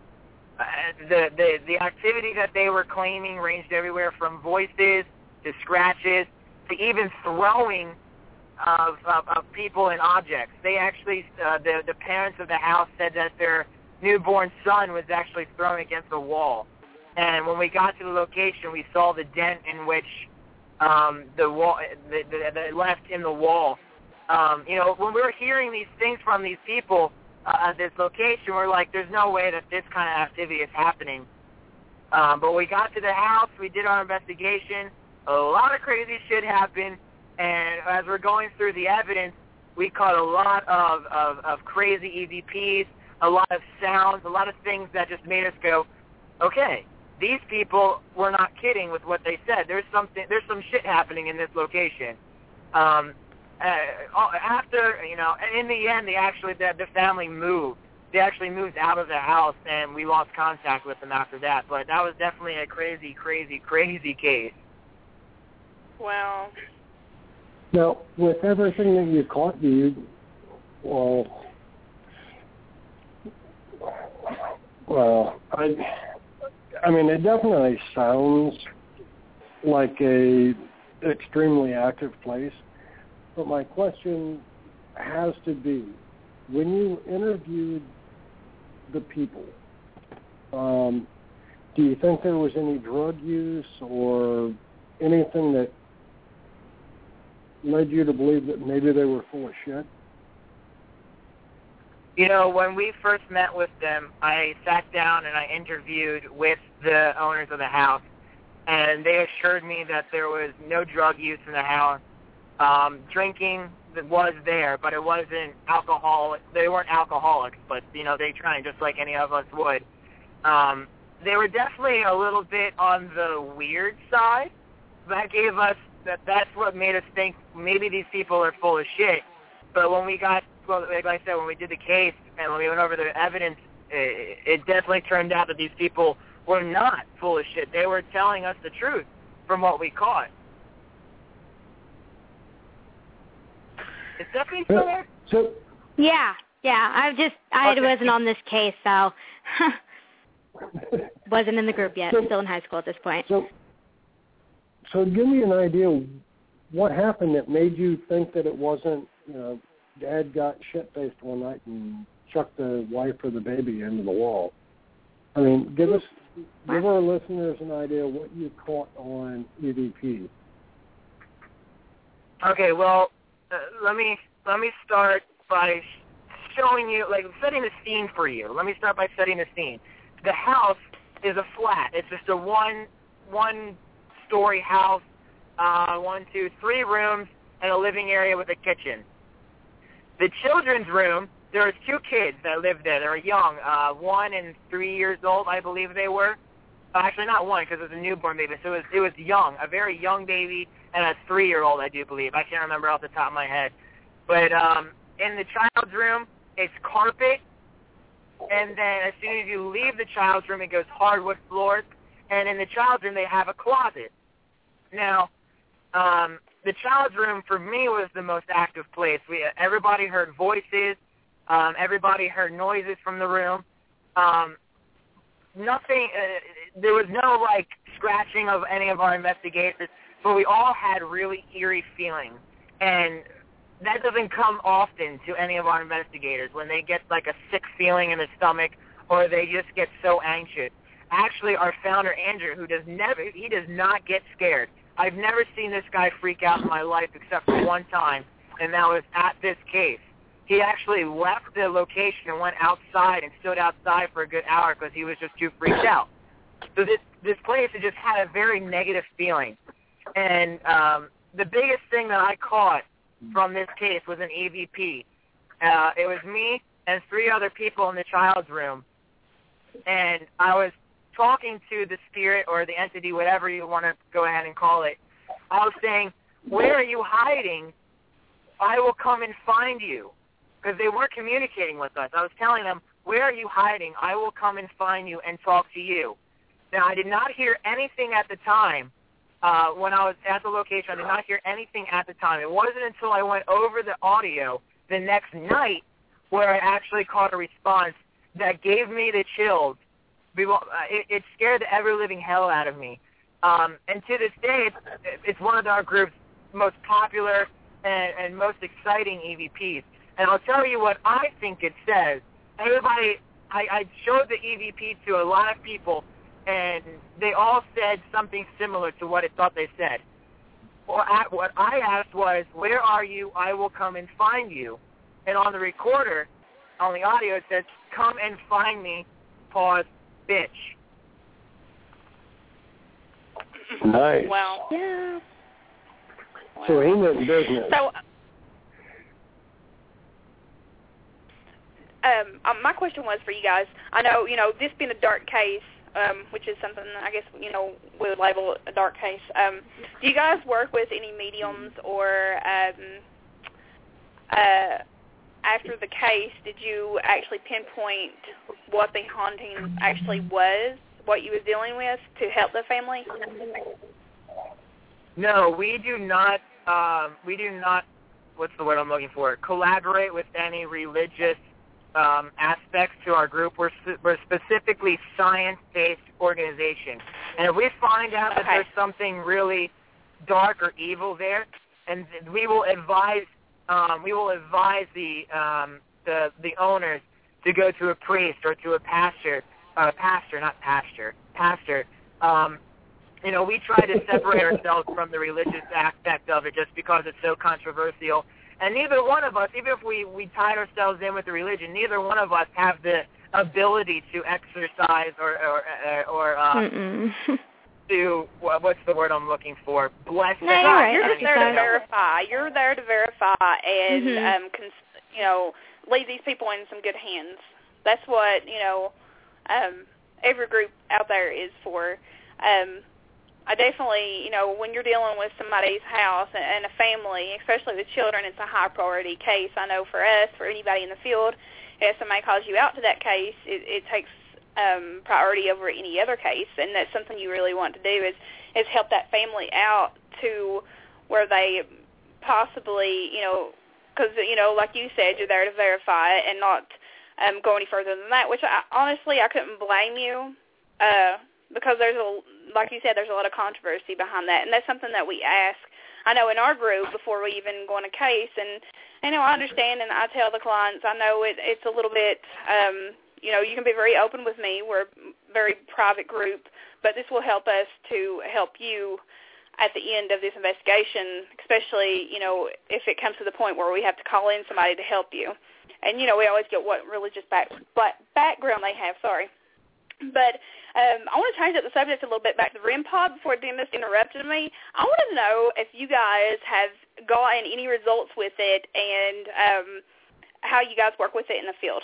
The activity that they were claiming ranged everywhere from voices to scratches to even throwing of people and objects. They actually, the parents of the house said that their newborn son was actually thrown against the wall. And when we got to the location, we saw the dent in which the wall, the left in the wall. When we were hearing these things from these people at this location, we're like, there's no way that this kind of activity is happening. But we got to the house, we did our investigation, a lot of crazy shit happened, and as we're going through the evidence, we caught a lot of crazy EVPs, a lot of sounds, a lot of things that just made us go, okay, these people were not kidding with what they said. There's some shit happening in this location. After, and in the end, the family moved they actually moved out of their house, and we lost contact with them after that. But that was definitely a crazy, crazy, crazy case. Wow. Now, with everything that you caught, I mean, it definitely sounds like a extremely active place. But my question has to be, when you interviewed the people, do you think there was any drug use or anything that led you to believe that maybe they were full of shit? You know, when we first met with them, I sat down and I interviewed with the owners of the house, and they assured me that there was no drug use in the house. Drinking was there, but it wasn't alcohol. They weren't alcoholics, but, you know, they drank just like any of us would. They were definitely a little bit on the weird side. That's what made us think maybe these people are full of shit. But when we got, well, like I said, when we did the case and when we went over the evidence, it definitely turned out that these people were not full of shit. They were telling us the truth from what we caught. Is Stephanie still there? Yeah. I wasn't on this case, so wasn't in the group yet. Still in high school at this point. So give me an idea what happened that made you think that it wasn't, you know, Dad got shit-faced one night and chucked the wife or the baby into the wall. I mean, give our listeners an idea what you caught on EVP. Okay, well, let me start by showing you, like, setting the scene for you. Let me start by setting the scene. The house is a flat. It's just a one-story house, 3 rooms, and a living area with a kitchen. The children's room, there was 2 kids that lived there. They were young, 1 and 3 years old, I believe they were. Actually, not 1, because it was a newborn baby. So it was young, a very young baby, and a 3-year-old, I do believe. I can't remember off the top of my head. But in the child's room, it's carpet, and then as soon as you leave the child's room, it goes hardwood floors. And in the child's room, they have a closet. Now, the child's room, for me, was the most active place. Everybody heard voices. Everybody heard noises from the room. Nothing, there was no, like, scratching of any of our investigators, but we all had really eerie feelings. And that doesn't come often to any of our investigators when they get, like, a sick feeling in the stomach or they just get so anxious. Actually, our founder, Andrew, he does not get scared. I've never seen this guy freak out in my life except for one time, and that was at this case. He actually left the location and went outside and stood outside for a good hour because he was just too freaked out. So this place had just had a very negative feeling. And the biggest thing that I caught from this case was an EVP. It was me and 3 other people in the child's room, and I was talking to the spirit or the entity, whatever you want to go ahead and call it. I was saying, where are you hiding? I will come and find you. Because they weren't communicating with us. I was telling them, where are you hiding? I will come and find you and talk to you. Now, I did not hear anything at the time. When I was at the location, I did not hear anything at the time. It wasn't until I went over the audio the next night where I actually caught a response that gave me the chills. It scared the ever-living hell out of me. And to this day, it's one of our group's most popular and most exciting EVPs. And I'll tell you what I think it says. Everybody, I showed the EVP to a lot of people, and they all said something similar to what it thought they said. What I asked was, where are you? I will come and find you. And on the recorder, on the audio, it says, come and find me, pause, bitch. Nice. Wow. Yeah. So he meant business. So, my question was for you guys. I know, this being a dark case, which is something I guess, we would label a dark case. Do you guys work with any mediums or after the case, did you actually pinpoint what the haunting actually was, what you was dealing with, to help the family? No, we do not. What's the word I'm looking for? Collaborate with any religious aspects to our group. We're specifically science-based organization, and if we find out that there's something really dark or evil there, and we will advise the owners to go to a priest or to a pastor. We try to separate ourselves from the religious aspect of it just because it's so controversial. And neither one of us, even if we tied ourselves in with the religion, neither one of us have the ability to exercise or to, what's the word I'm looking for? Bless. No, you're right. You're just there to verify. You're there to verify and, leave these people in some good hands. That's what, every group out there is for. I definitely, when you're dealing with somebody's house and a family, especially with children, it's a high priority case. I know for us, for anybody in the field, if somebody calls you out to that case, it takes priority over any other case, and that's something you really want to do is help that family out to where they possibly, because, like you said, you're there to verify it and not go any further than that, which honestly I couldn't blame you because like you said, there's a lot of controversy behind that, and that's something that we ask. I know in our group before we even go on a case, and I understand, and I tell the clients, I know it's a little bit, you can be very open with me. We're a very private group, but this will help us to help you at the end of this investigation, especially, if it comes to the point where we have to call in somebody to help you. And, we always get what religious background they have, sorry. But I want to change up the subject a little bit back to the REM pod before Demas interrupted me. I want to know if you guys have gotten any results with it and how you guys work with it in the field.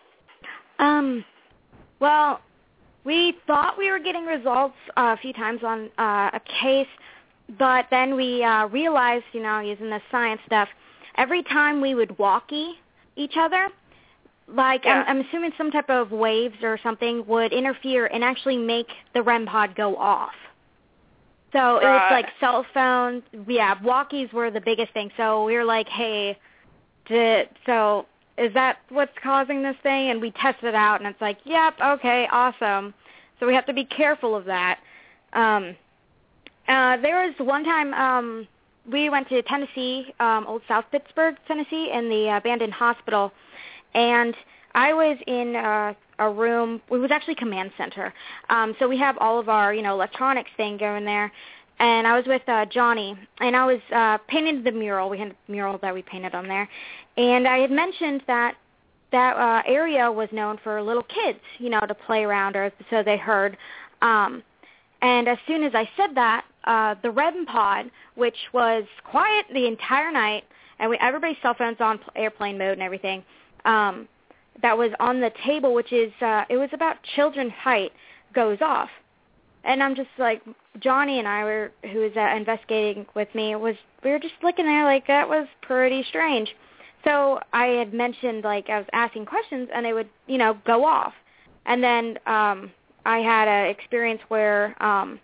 Well, we thought we were getting results a few times on a case, but then we realized, using the science stuff, every time we would walkie each other, I'm assuming some type of waves or something would interfere and actually make the REM pod go off. So it was like cell phones. Yeah, walkies were the biggest thing. So we were like, hey, so is that what's causing this thing? And we tested it out, and it's like, yep, okay, awesome. So we have to be careful of that. There was one time we went to Tennessee, Old South Pittsburgh, Tennessee, in the abandoned hospital, and I was in a room. It was actually command center. So we have all of our, electronics thing going there. And I was with Johnny, and I was painting the mural. We had a mural that we painted on there. And I had mentioned that area was known for little kids, to play around, or so they heard. And as soon as I said that, the REM pod, which was quiet the entire night, and everybody's cell phones on airplane mode and everything, that was on the table, which is, it was about children's height, goes off. And I'm just like, Johnny and I who was investigating with me, we were just looking there like that was pretty strange. So I had mentioned, I was asking questions, and they would, go off. And then I had an experience where,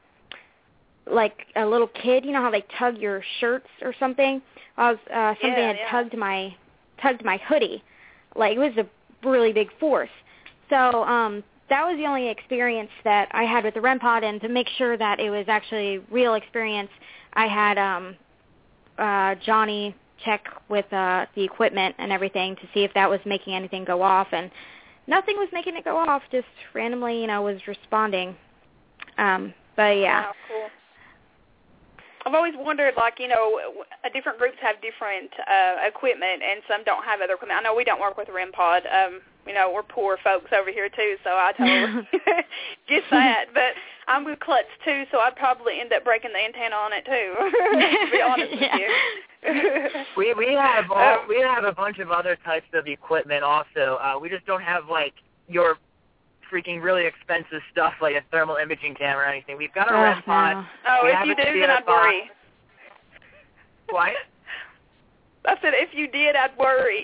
a little kid, how they tug your shirts or something? Something had tugged my hoodie. It was a really big force. So that was the only experience that I had with the REM pod, and to make sure that it was actually real experience, I had Johnny check with the equipment and everything to see if that was making anything go off, and nothing was making it go off, just randomly, was responding. But yeah. Wow, cool. I've always wondered, different groups have different equipment, and some don't have other equipment. I know we don't work with a REM pod. We're poor folks over here, too, so I totally get that. But I'm with Klutz, too, so I'd probably end up breaking the antenna on it, too, to be honest with you. we have a bunch of other types of equipment also. We just don't have, your freaking really expensive stuff like a thermal imaging camera or anything. We've got a REM pod. Oh, if you do, then I'd worry. What? I said, if you did, I'd worry.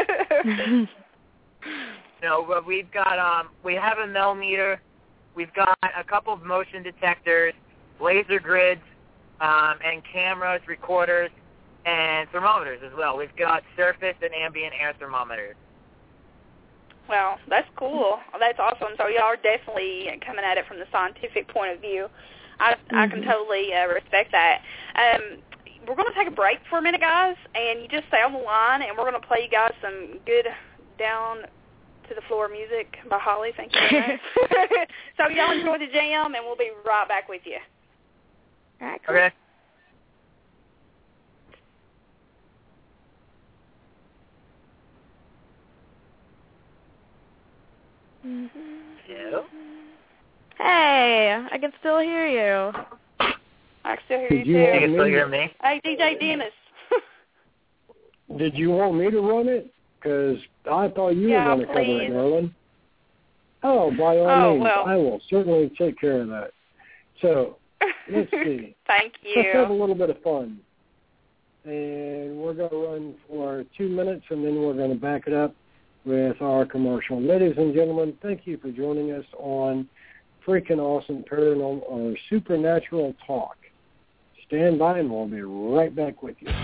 No, but we have a millimeter. We've got a couple of motion detectors, laser grids, and cameras, recorders, and thermometers as well. We've got surface and ambient air thermometers. Well, that's cool. That's awesome. So y'all are definitely coming at it from the scientific point of view. I can totally respect that. We're going to take a break for a minute, guys, and you just stay on the line, and we're going to play you guys some good down to the floor music by Holly. Thank you very much. So y'all enjoy the jam, and we'll be right back with you. All right, cool. Okay. Hello? Hey, I can still hear you. I can still hear you, too. You can still hear me? Hey, DJ Dennis. Did you want me to run it? Because I thought you were going to cover it, Merlin. Oh, by all means, I will certainly take care of that. So, let's see. Thank you. Let's have a little bit of fun. And we're going to run for 2 minutes, and then we're going to back it up with our commercial. Ladies and gentlemen, thank you for joining us on Freaking Awesome Paranormal or Supernatural Talk. Stand by, and we'll be right back with you.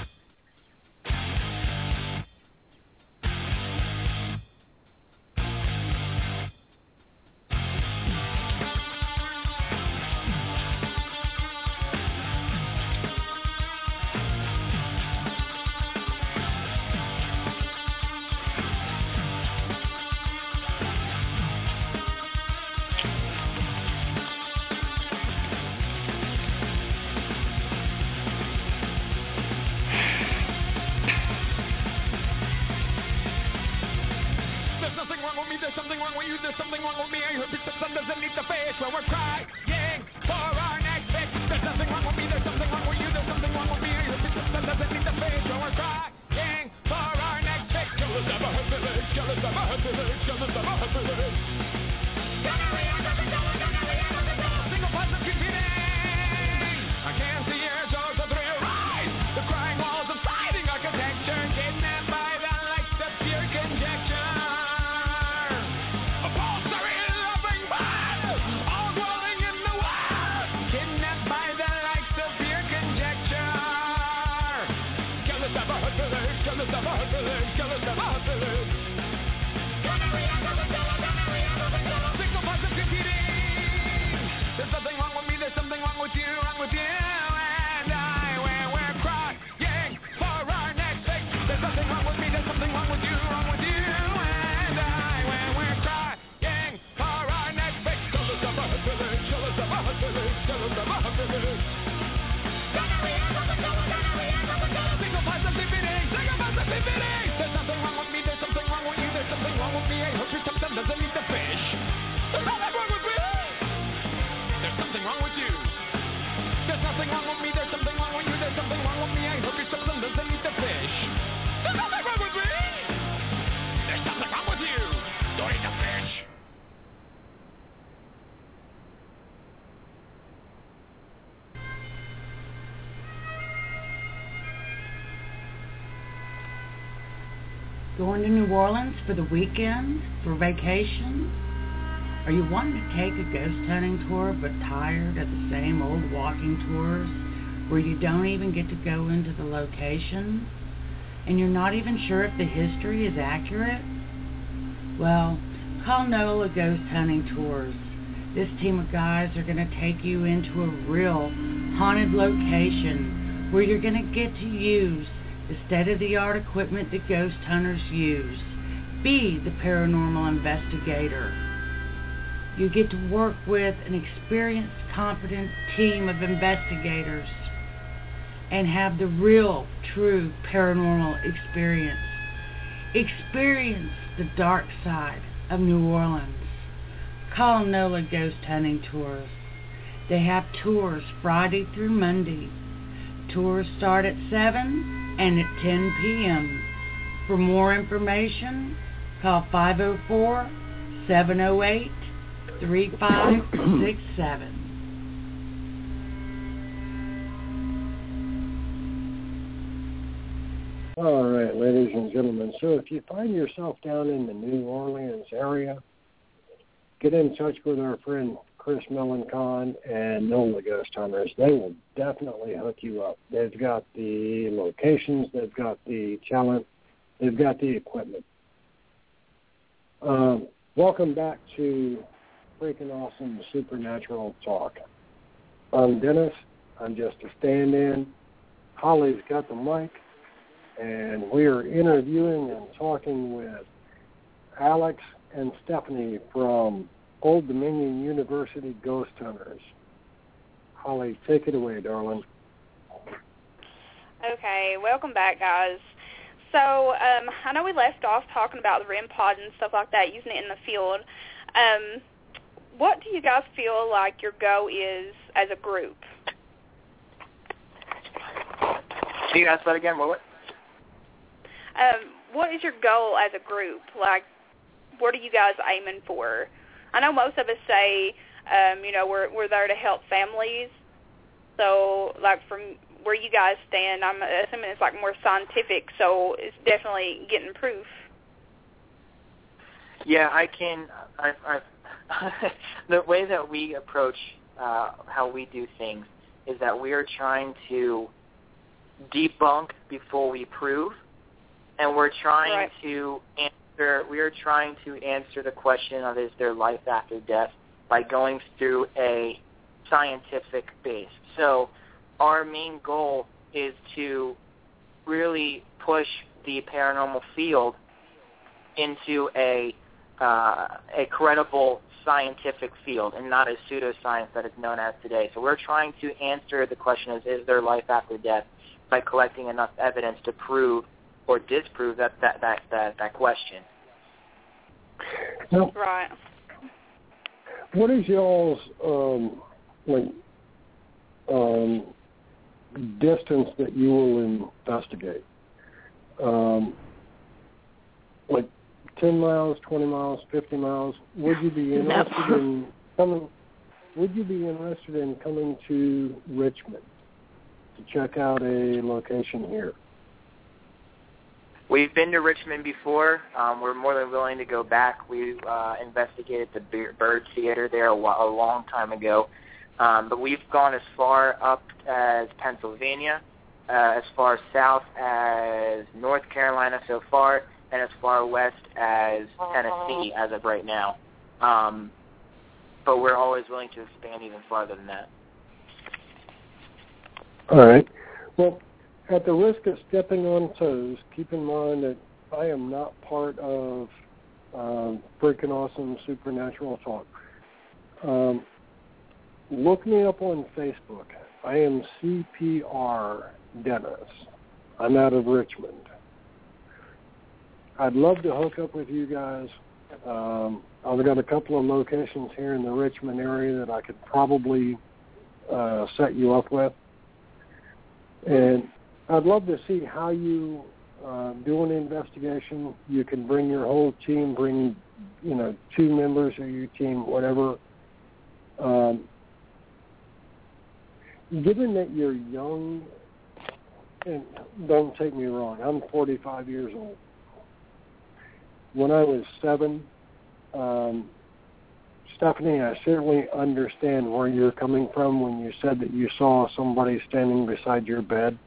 Going to New Orleans for the weekend, for vacation? Are you wanting to take a ghost hunting tour but tired of the same old walking tours where you don't even get to go into the location and you're not even sure if the history is accurate? Well, call NOLA Ghost Hunting Tours. This team of guys are going to take you into a real haunted location where you're going to get to use the state-of-the-art equipment that ghost hunters use. Be the paranormal investigator. You get to work with an experienced, competent team of investigators and have the real, true paranormal experience. Experience the dark side of New Orleans. Call NOLA Ghost Hunting Tours. They have tours Friday through Monday. Tours start at 7 and at 10 p.m. For more information, call 504-708-3567. All right, ladies and gentlemen. So if you find yourself down in the New Orleans area, get in touch with our friend Chris Melancon and NOLA Ghost Hunters. They will definitely hook you up. They've got the locations, they've got the talent, they've got the equipment. Welcome back to Freaking Awesome Supernatural Talk. I'm Dennis. I'm just a stand-in. Holly's got the mic, and we are interviewing and talking with Alex and Stephanie from Old Dominion University Ghost Hunters. Holly, take it away, darling. Okay, welcome back, guys. So I know we left off talking about the REM pod and stuff like that, using it in the field. What do you guys feel like your go is as a group? Can you ask that again? What? What is your goal as a group? Like, what are you guys aiming for? I know most of us say, we're there to help families. So, like, from where you guys stand, I'm assuming it's, like, more scientific, so it's definitely getting proof. Yeah, I can. The way that we approach how we do things is that we are trying to debunk before we prove, and we're trying to answer. We are trying to answer the question of is there life after death by going through a scientific base. So our main goal is to really push the paranormal field into a credible scientific field and not a pseudoscience that is known as today. So we're trying to answer the question is there life after death by collecting enough evidence to prove or disprove that question. Now, right. What is y'all's distance that you will investigate? Like 10 miles, 20 miles, 50 miles? Would you be interested in coming? Would you be interested in coming to Richmond to check out a location here? We've been to Richmond before. We're more than willing to go back. We investigated the Bird Theater there a long time ago. But we've gone as far up as Pennsylvania, as far south as North Carolina so far, and as far west as Tennessee as of right now. But we're always willing to expand even farther than that. All right. Well, at the risk of stepping on toes, keep in mind that I am not part of Freaking Awesome Supernatural Talk. Look me up on Facebook. I am CPR Dennis. I'm out of Richmond. I'd love to hook up with you guys. I've got a couple of locations here in the Richmond area that I could probably set you up with. And I'd love to see how you do an investigation. You can bring your whole team, bring, 2 members of your team, whatever. Given that you're young, and don't take me wrong, I'm 45 years old. When I was 7, Stephanie, I certainly understand where you're coming from when you said that you saw somebody standing beside your bed.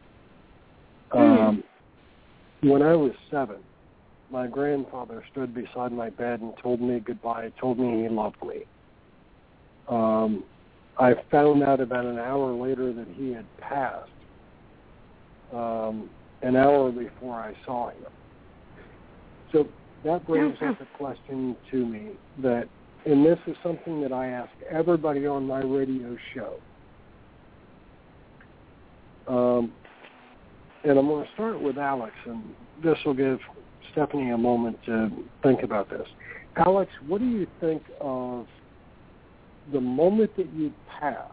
When I was 7, my grandfather stood beside my bed and told me goodbye, told me he loved me. I found out about an hour later that he had passed, an hour before I saw him. So that brings up a question to me that, and this is something that I ask everybody on my radio show. And I'm going to start with Alex, and this will give Stephanie a moment to think about this. Alex, what do you think of the moment that you pass?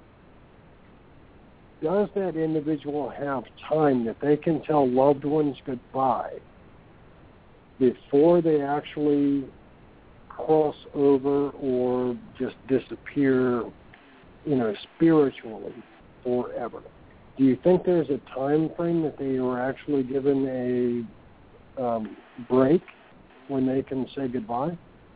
Does that individual have time that they can tell loved ones goodbye before they actually cross over or just disappear, spiritually forever? do you think there's a time frame that they were actually given a break when they can say goodbye?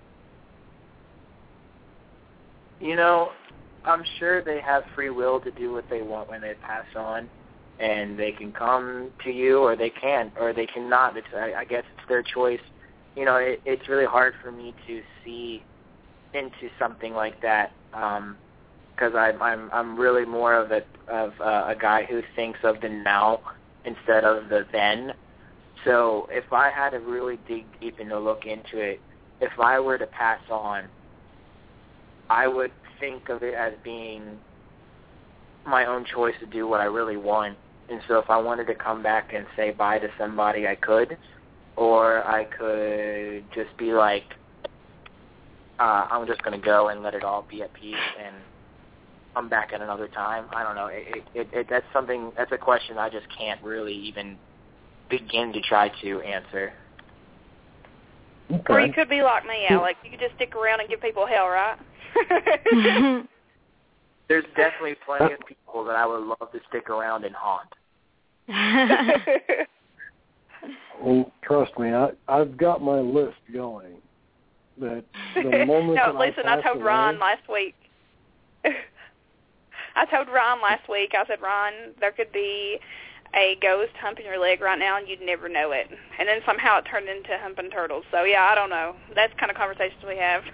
You know, I'm sure they have free will to do what they want when they pass on, and they can come to you, or they can, or they cannot. I guess it's their choice. You know, it's really hard for me to see into something like that, because I'm really more of a guy who thinks of the now instead of the then. So if I had to really dig deep and to look into it, if I were to pass on, I would think of it as being my own choice to do what I really want. And so if I wanted to come back and say bye to somebody, I could. Or I could just be like, I'm just going to go and let it all be at peace and I'm back at another time. I don't know. That's a question I just can't really even begin to try to answer. Okay. Or you could be like me, Alex. You could just stick around and give people hell, right? There's definitely plenty of people that I would love to stick around and haunt. Well, trust me, I've got my list going. That the moment no, that listen, I told Ron last week. I told Ron last week, I said, Ron, there could be a ghost humping your leg right now and you'd never know it. And then somehow it turned into humping turtles. So, yeah, I don't know. That's the kind of conversations we have.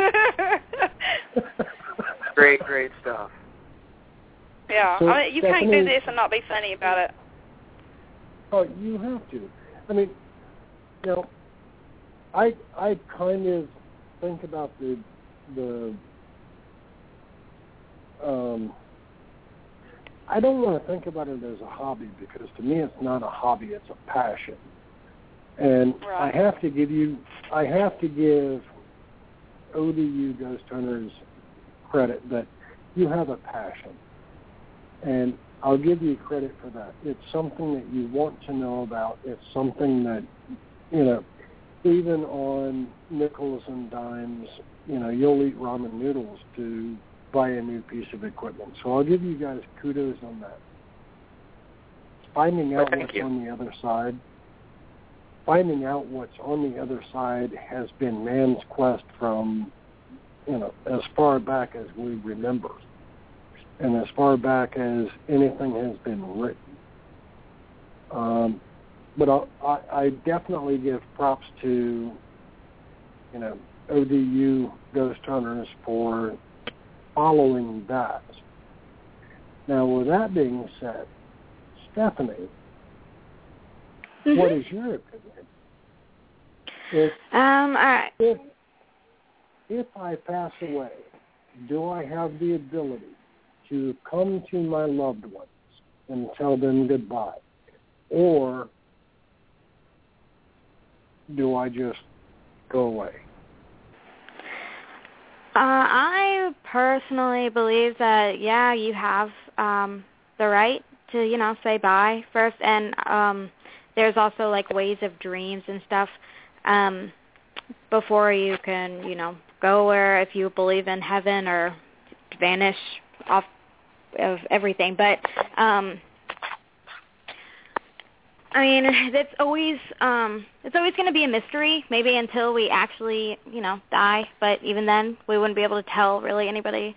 Great stuff. Yeah. So, I mean, you can't do this and not be funny about it. Oh, you have to. I mean, you know, I kind of think about the I don't want to think about it as a hobby because to me it's not a hobby, it's a passion. And right. I have to give ODU Ghost Hunters credit that you have a passion. And I'll give you credit for that. It's something that you want to know about. It's something that, you know, even on nickels and dimes, you know, you'll eat ramen noodles to buy a new piece of equipment. So I'll give you guys kudos on that. Finding out what's on the other side has been man's quest from, you know, as far back as we remember. And as far back as anything has been written. But I definitely give props to, you know, ODU Ghost Hunters for following that. Now, with that being said, Stephanie, what is your opinion? All right. If I pass away, do I have the ability to come to my loved ones and tell them goodbye? Or do I just go away? I personally believe that, yeah, you have the right to, you know, say bye first. And there's also, like, ways of dreams and stuff before you can, you know, go where if you believe in heaven or vanish off of everything. But I mean, it's always going to be a mystery, maybe until we actually, you know, die. But even then, we wouldn't be able to tell really anybody.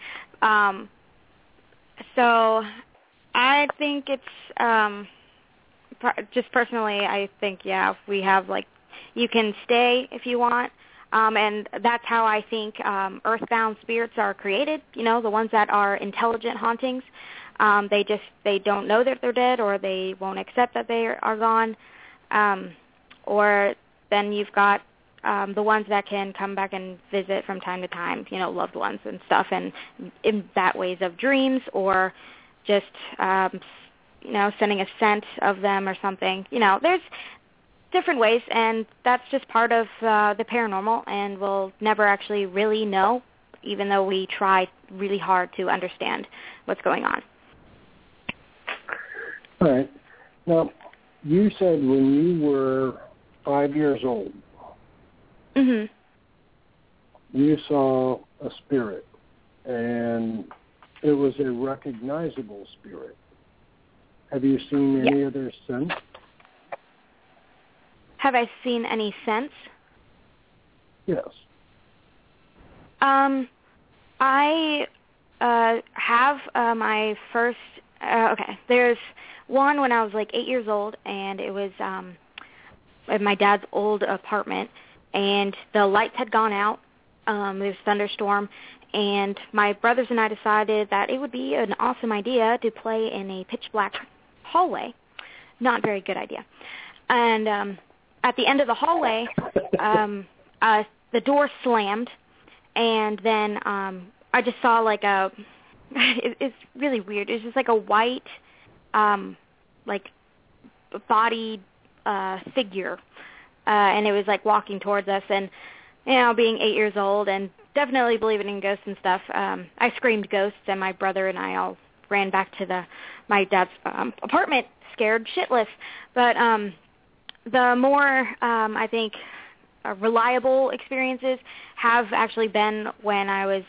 So I think it's just personally, I think, yeah, we have, like, you can stay if you want. And that's how I think earthbound spirits are created, you know, the ones that are intelligent hauntings. They don't know that they're dead, or they won't accept that they are gone. Or then you've got the ones that can come back and visit from time to time, you know, loved ones and stuff, and in that ways of dreams, or just, you know, sending a scent of them or something. You know, there's different ways, and that's just part of the paranormal, and we'll never actually really know, even though we try really hard to understand what's going on. All right. Now, you said when you were 5 years old, you saw a spirit, and it was a recognizable spirit. Have you seen any others since? Have I seen any since? Yes. I have my first, okay, there's one when I was like 8 years old, and it was at my dad's old apartment, and the lights had gone out. There was a thunderstorm, and my brothers and I decided that it would be an awesome idea to play in a pitch-black hallway. Not a very good idea. And at the end of the hallway, the door slammed, and then I just saw like it's really weird. It's just like a white, like bodied figure, and it was like walking towards us. And you know, being 8 years old and definitely believing in ghosts and stuff, I screamed ghosts, and my brother and I all ran back to my dad's apartment, scared shitless. But the more I think reliable experiences have actually been when I was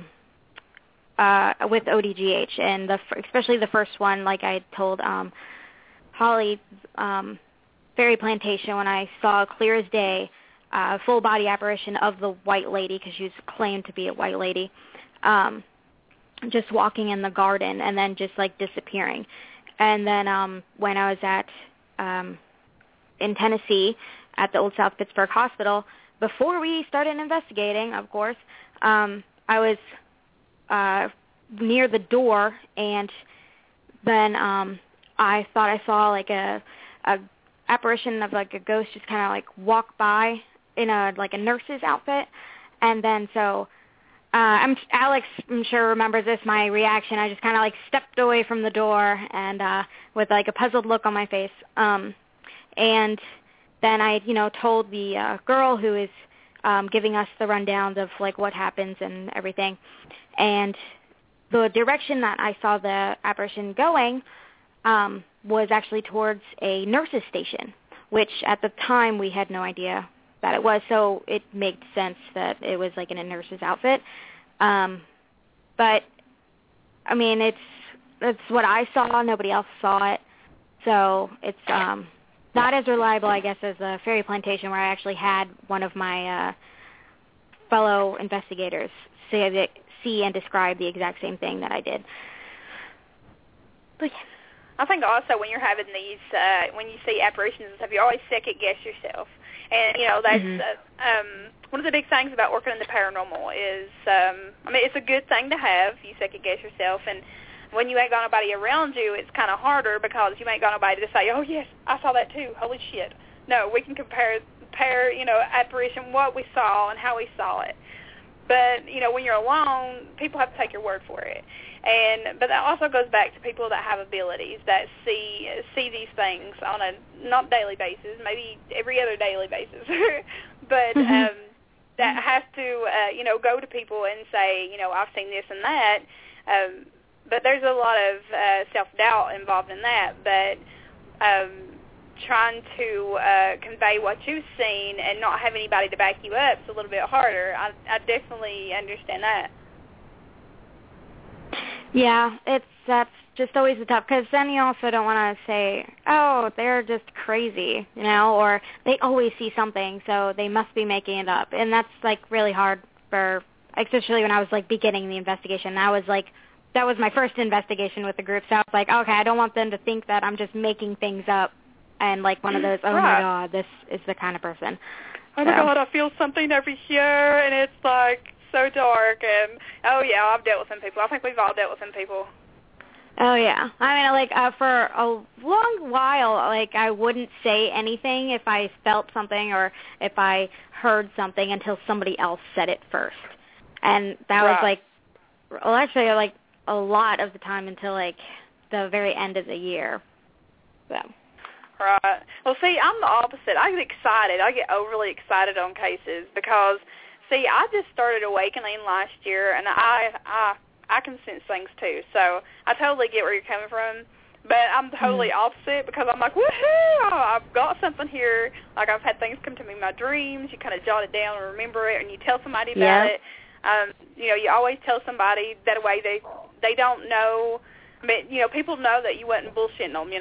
with ODGH, and especially the first one, like I told Holly, Fairy Plantation, when I saw clear as day full body apparition of the white lady, because she was claimed to be a white lady, just walking in the garden and then just like disappearing. And then when I was at in Tennessee at the Old South Pittsburgh Hospital, before we started investigating, of course, I was near the door, and then I thought I saw like a apparition of like a ghost just kind of like walk by in a nurse's outfit. And then so Alex, I'm sure, remembers this, my reaction. I just kind of like stepped away from the door and with like a puzzled look on my face. And then I, told the girl who is giving us the rundowns of like what happens and everything. And the direction that I saw the apparition going was actually towards a nurse's station, which at the time we had no idea that it was. So it made sense that it was like in a nurse's outfit. But I mean, it's what I saw. Nobody else saw it. So it's not as reliable, I guess, as the Fairy Plantation, where I actually had one of my fellow investigators see and describe the exact same thing that I did. But yeah. I think also when you're having these, when you see apparitions and stuff, you always second guess yourself. And, that's one of the big things about working in the paranormal is, it's a good thing to have. You second guess yourself. And when you ain't got nobody around you, it's kind of harder because you ain't got nobody to say, oh, yes, I saw that too. Holy shit. No, we can compare, apparition, what we saw and how we saw it. But, when you're alone, people have to take your word for it. But that also goes back to people that have abilities, that see these things on a not daily basis, maybe every other daily basis, but that have to, go to people and say, I've seen this and that. But there's a lot of self-doubt involved in that. But trying to convey what you've seen and not have anybody to back you up is a little bit harder. I definitely understand that. Yeah, that's just always the tough, because then you also don't want to say, oh, they're just crazy, or they always see something, so they must be making it up. And that's, like, really hard for, especially when I was, like, beginning the investigation. That was my first investigation with the group, so I was like, okay, I don't want them to think that I'm just making things up and, like, one of those, oh, my God, this is the kind of person. Oh, my God, I feel something over here, and it's, like, so dark, and oh yeah, I've dealt with some people. I think we've all dealt with some people. Oh yeah, I mean, for a long while, I wouldn't say anything if I felt something or if I heard something until somebody else said it first, and that was actually a lot of the time until the very end of the year. So. Right. Well, see, I'm the opposite. I get excited. I get overly excited on cases because. See, I just started awakening last year, and I can sense things too. So I totally get where you're coming from, but I'm totally opposite because I'm like, woohoo! I've got something here. Like I've had things come to me in my dreams. You kind of jot it down and remember it, and you tell somebody about it. You always tell somebody that way they don't know I mean, people know that you wasn't bullshitting them,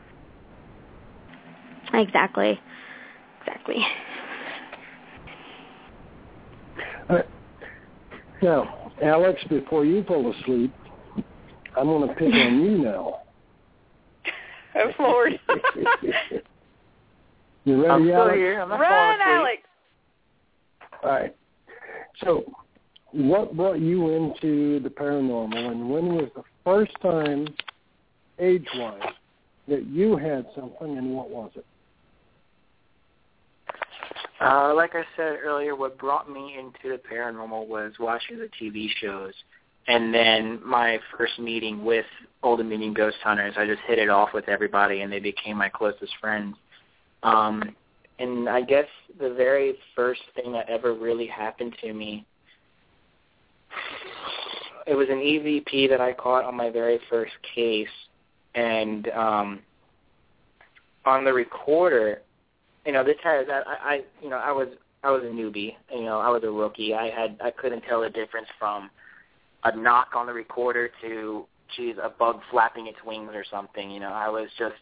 Exactly. Now, Alex, before you fall asleep, I'm going to pick on you now. Oh, Lord. You ready, I'm still Alex? here. I'm not Run, falling Alex. All right. So, what brought you into the paranormal, and when was the first time, age-wise, that you had something, and what was it? Like I said earlier, what brought me into the paranormal was watching the TV shows, and then my first meeting with Old Dominion Ghost Hunters. I just hit it off with everybody, and they became my closest friends. And I guess the very first thing that ever really happened to me, it was an EVP that I caught on my very first case, and on the recorder, this has I was a newbie, I was a rookie. I couldn't tell the difference from a knock on the recorder to a bug flapping its wings or something. I was just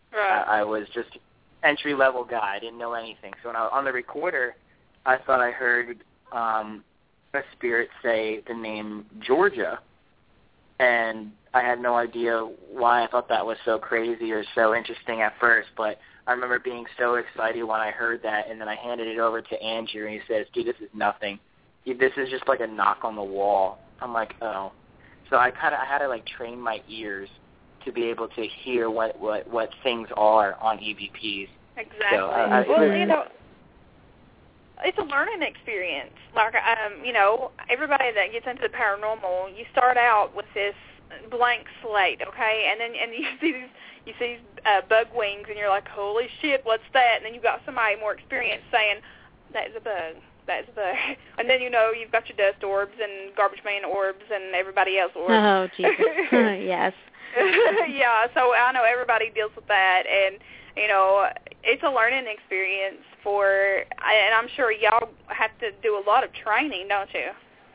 entry-level guy. I didn't know anything. So when I was on the recorder, I thought I heard a spirit say the name Georgia, and I had no idea why I thought that was so crazy or so interesting at first, but I remember being so excited when I heard that, and then I handed it over to Andrew, and he says, dude, this is nothing. This is just like a knock on the wall. I'm like, oh. So I had to train my ears to be able to hear what things are on EVPs. Exactly. So it's a learning experience. Everybody that gets into the paranormal, you start out with this blank slate, okay, and you see these bug wings, and you're like, holy shit, what's that? And then you've got somebody more experienced saying, that is a bug. That's the, and then you've got your dust orbs and garbage man orbs and everybody else orbs. Oh, Jesus. Yes. Yeah, so I know everybody deals with that, and it's a learning experience and I'm sure y'all have to do a lot of training, don't you?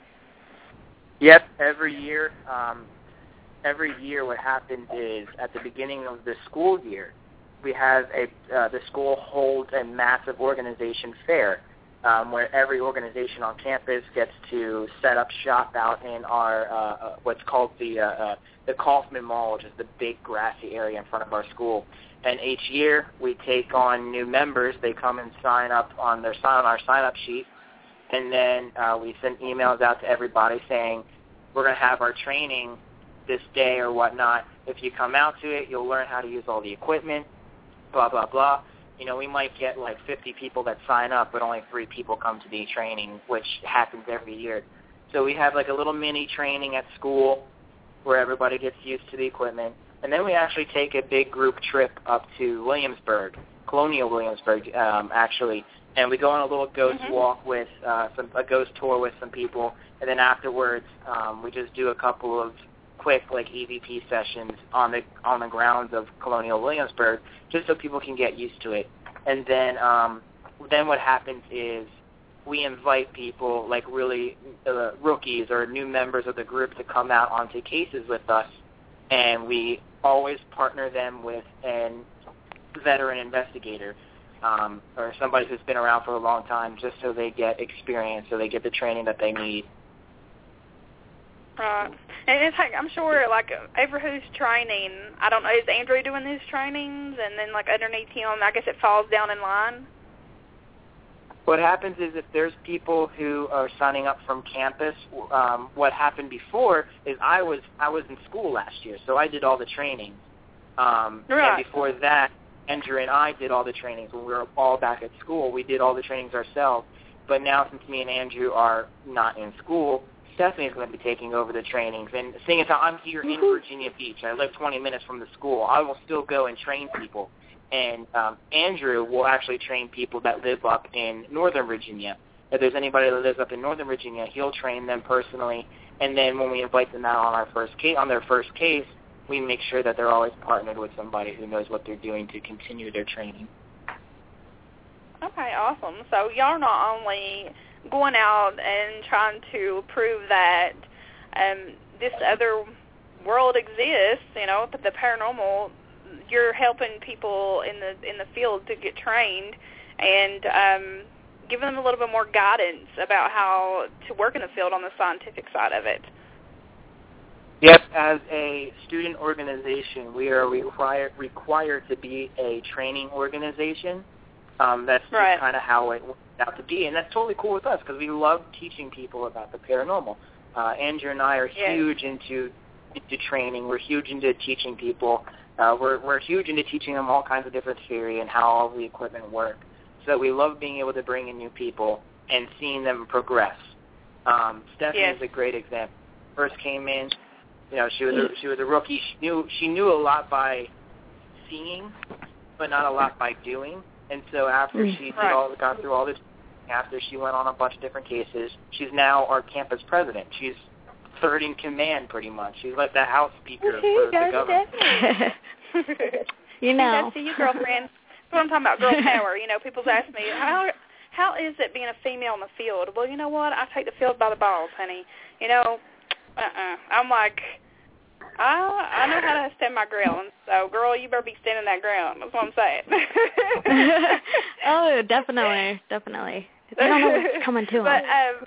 Yep, every year. What happens is at the beginning of the school year, we have the school holds a massive organization fair. Where every organization on campus gets to set up shop out in our what's called the Kaufman Mall, which is the big grassy area in front of our school. And each year we take on new members. They come and sign up on our sign-up sheet, and then we send emails out to everybody saying we're going to have our training this day or whatnot. If you come out to it, you'll learn how to use all the equipment, blah, blah, blah. We might get 50 people that sign up, but only 3 people come to the training, which happens every year. So we have a little mini training at school where everybody gets used to the equipment. And then we actually take a big group trip up to Williamsburg, Colonial Williamsburg, actually. And we go on a little ghost walk with a ghost tour with some people. And then afterwards, we just do a couple of quick EVP sessions on the grounds of Colonial Williamsburg, just so people can get used to it. And then what happens is we invite people really rookies or new members of the group to come out onto cases with us, and we always partner them with a veteran investigator or somebody who's been around for a long time, just so they get experience, so they get the training that they need. Right. And it's I'm sure, over who's training, I don't know, is Andrew doing his trainings, and then, underneath him, I guess it falls down in line? What happens is if there's people who are signing up from campus, what happened before is I was in school last year, so I did all the trainings. Right. And before that, Andrew and I did all the trainings. When we were all back at school, we did all the trainings ourselves. But now, since me and Andrew are not in school, Stephanie is going to be taking over the trainings. And seeing as how I'm here in Virginia Beach, I live 20 minutes from the school, I will still go and train people. And Andrew will actually train people that live up in Northern Virginia. If there's anybody that lives up in Northern Virginia, he'll train them personally. And then when we invite them out on their first case, we make sure that they're always partnered with somebody who knows what they're doing to continue their training. Okay, awesome. So y'all are not only going out and trying to prove that this other world exists, that the paranormal, you're helping people in the field to get trained and giving them a little bit more guidance about how to work in the field on the scientific side of it. Yes, as a student organization, we are required to be a training organization. That's just kind of how it worked out to be, and that's totally cool with us because we love teaching people about the paranormal. Andrew and I are huge into training. We're huge into teaching people. We're huge into teaching them all kinds of different theory and how all the equipment works. So we love being able to bring in new people and seeing them progress. Stephanie is a great example. First came in, she was a rookie. She knew a lot by seeing, but not a lot by doing. And so after she got through all this, after she went on a bunch of different cases, she's now our campus president. She's third in command, pretty much. She's like the house speaker for the government. That's you, girlfriend. That's what I'm talking about, girl power. People's ask me, how is it being a female in the field? Well, you know what? I take the field by the balls, honey. I'm like, I know how to stand my ground. So, girl, you better be standing that ground. That's what I'm saying. Oh, definitely. They don't know what's coming to them. But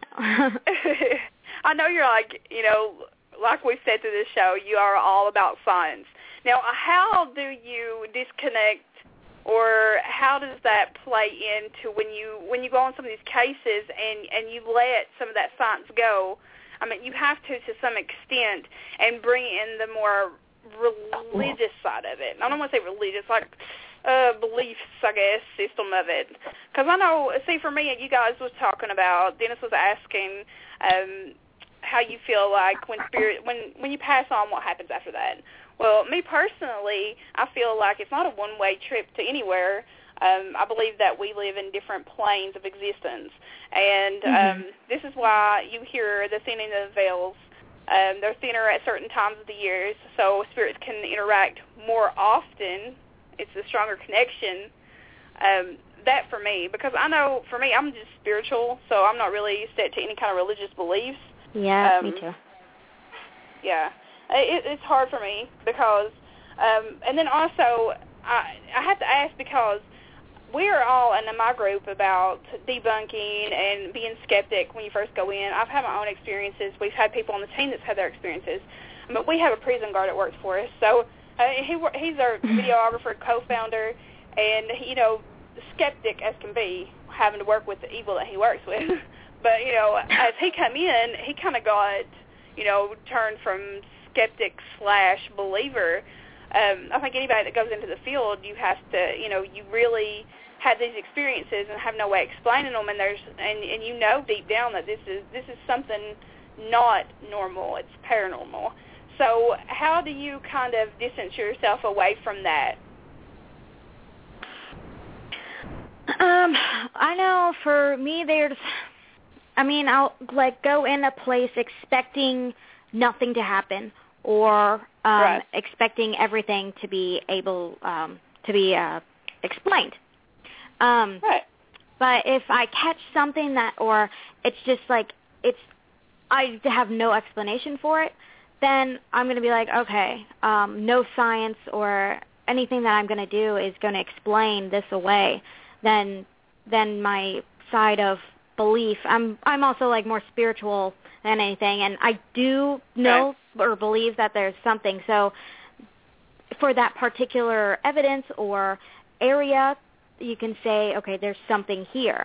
I know you're like, like we've said through this show, you are all about science. Now, how do you disconnect, or how does that play into when you go on some of these cases and you let some of that science go? I mean, you have to some extent, and bring in the more religious side of it. I don't want to say religious, like beliefs, I guess, system of it. Because I know, for me, you guys was talking about, Dennis was asking how you feel like when you pass on, what happens after that. Well, me personally, I feel like it's not a one-way trip to anywhere. I believe that we live in different planes of existence, and this is why you hear the thinning of the veils. They're thinner at certain times of the years, so spirits can interact more often. It's a stronger connection. That for me, because I know for me, I'm just spiritual, so I'm not really set to any kind of religious beliefs. Yeah, me too. Yeah, it's hard for me because, and then also I have to ask because we're all in my group about debunking and being skeptic when you first go in. I've had my own experiences. We've had people on the team that's had their experiences. But we have a prison guard that works for us. So he's our videographer, co-founder, and, skeptic as can be, having to work with the evil that he works with. But, as he come in, he kind of got, turned from skeptic/believer. I think anybody that goes into the field, you have to, you really have these experiences and have no way of explaining them, and deep down that this is something not normal. It's paranormal. So how do you kind of distance yourself away from that? I know for me, I'll go in a place expecting nothing to happen, or expecting everything to be able to be explained. But if I catch something or it's just I have no explanation for it, then I'm going to be like, okay, no science or anything that I'm going to do is going to explain this away. Then my side of belief, I'm also more spiritual than anything, and I do know or believe that there's something. So for that particular evidence or area, you can say, okay, there's something here.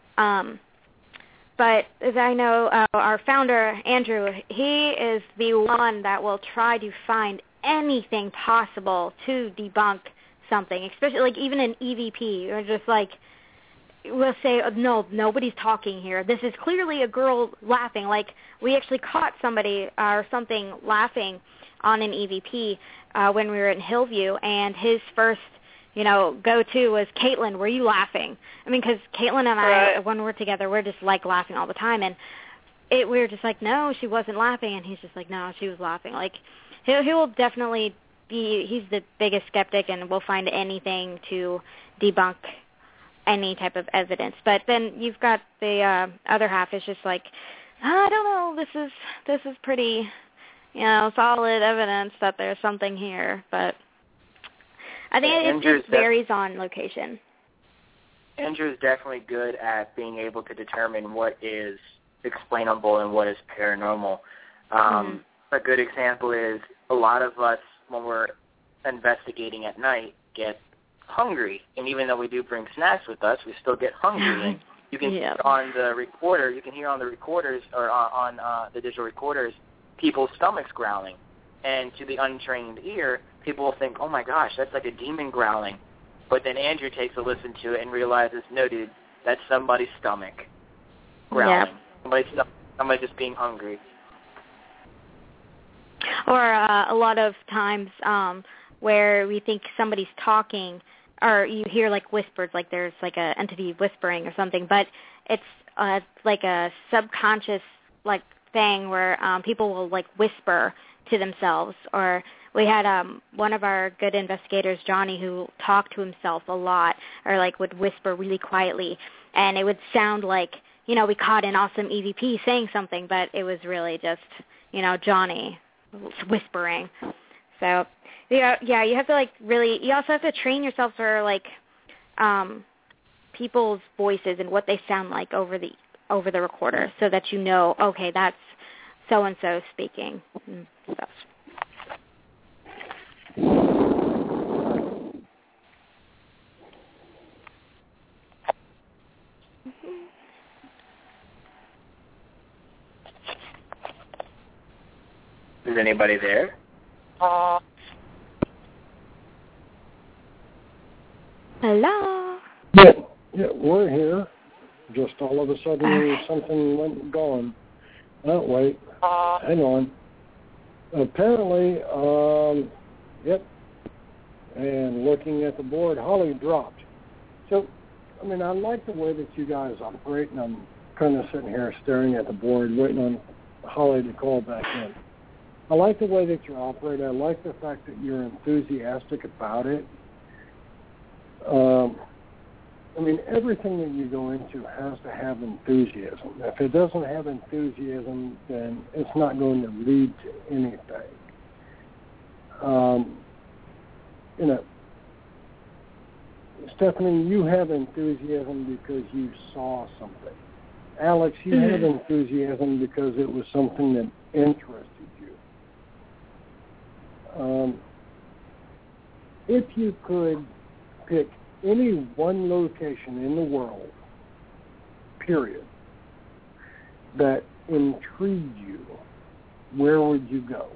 But as I know, our founder, Andrew, he is the one that will try to find anything possible to debunk something, especially even an EVP, or just we'll say, no, nobody's talking here. This is clearly a girl laughing. We actually caught somebody or something laughing on an EVP when we were in Hillview, and his first go-to was, Caitlin, were you laughing? I mean, because Caitlin and I, when we're together, we're just laughing all the time, and we were just no, she wasn't laughing, and he's just no, she was laughing. He will definitely he's the biggest skeptic, and will find anything to debunk any type of evidence. But then you've got the other half is just I don't know, this is pretty solid evidence that there's something here. But I think it just varies on location. Andrew is definitely good at being able to determine what is explainable and what is paranormal. A good example is a lot of us, when we're investigating at night, get hungry. And even though we do bring snacks with us, we still get hungry. And you can hear on the recorder, or on the digital recorders, people's stomachs growling. And to the untrained ear, people will think, oh my gosh, that's like a demon growling. But then Andrew takes a listen to it and realizes, no, dude, that's somebody's stomach growling. Yep. Somebody just being hungry. Or a lot of times where we think somebody's talking, or you hear like whispers, like there's like an entity whispering or something, but it's like a subconscious like thing where people will like whisper to themselves. Or we had one of our good investigators, Johnny, who talked to himself a lot, or like would whisper really quietly, and it would sound like, we caught an awesome EVP saying something, but it was really just, Johnny whispering. So, you have to like really, you also have to train yourself for like people's voices and what they sound like over the recorder, so that okay, that's so and so speaking and stuff. Is anybody there? Hello? Yeah, we're here. Just all of a sudden something went gone. Oh, wait. Hang on. Apparently, yep. And looking at the board, Holly dropped. So, I like the way that you guys operate, and I'm kind of sitting here staring at the board, waiting on Holly to call back in. I like the way that you operate. I like the fact that you're enthusiastic about it. Everything that you go into has to have enthusiasm. If it doesn't have enthusiasm, then it's not going to lead to anything. Stephanie, you have enthusiasm because you saw something. Alex, you have enthusiasm because it was something that interested you. If you could pick any one location in the world, period, that intrigued you, where would you go?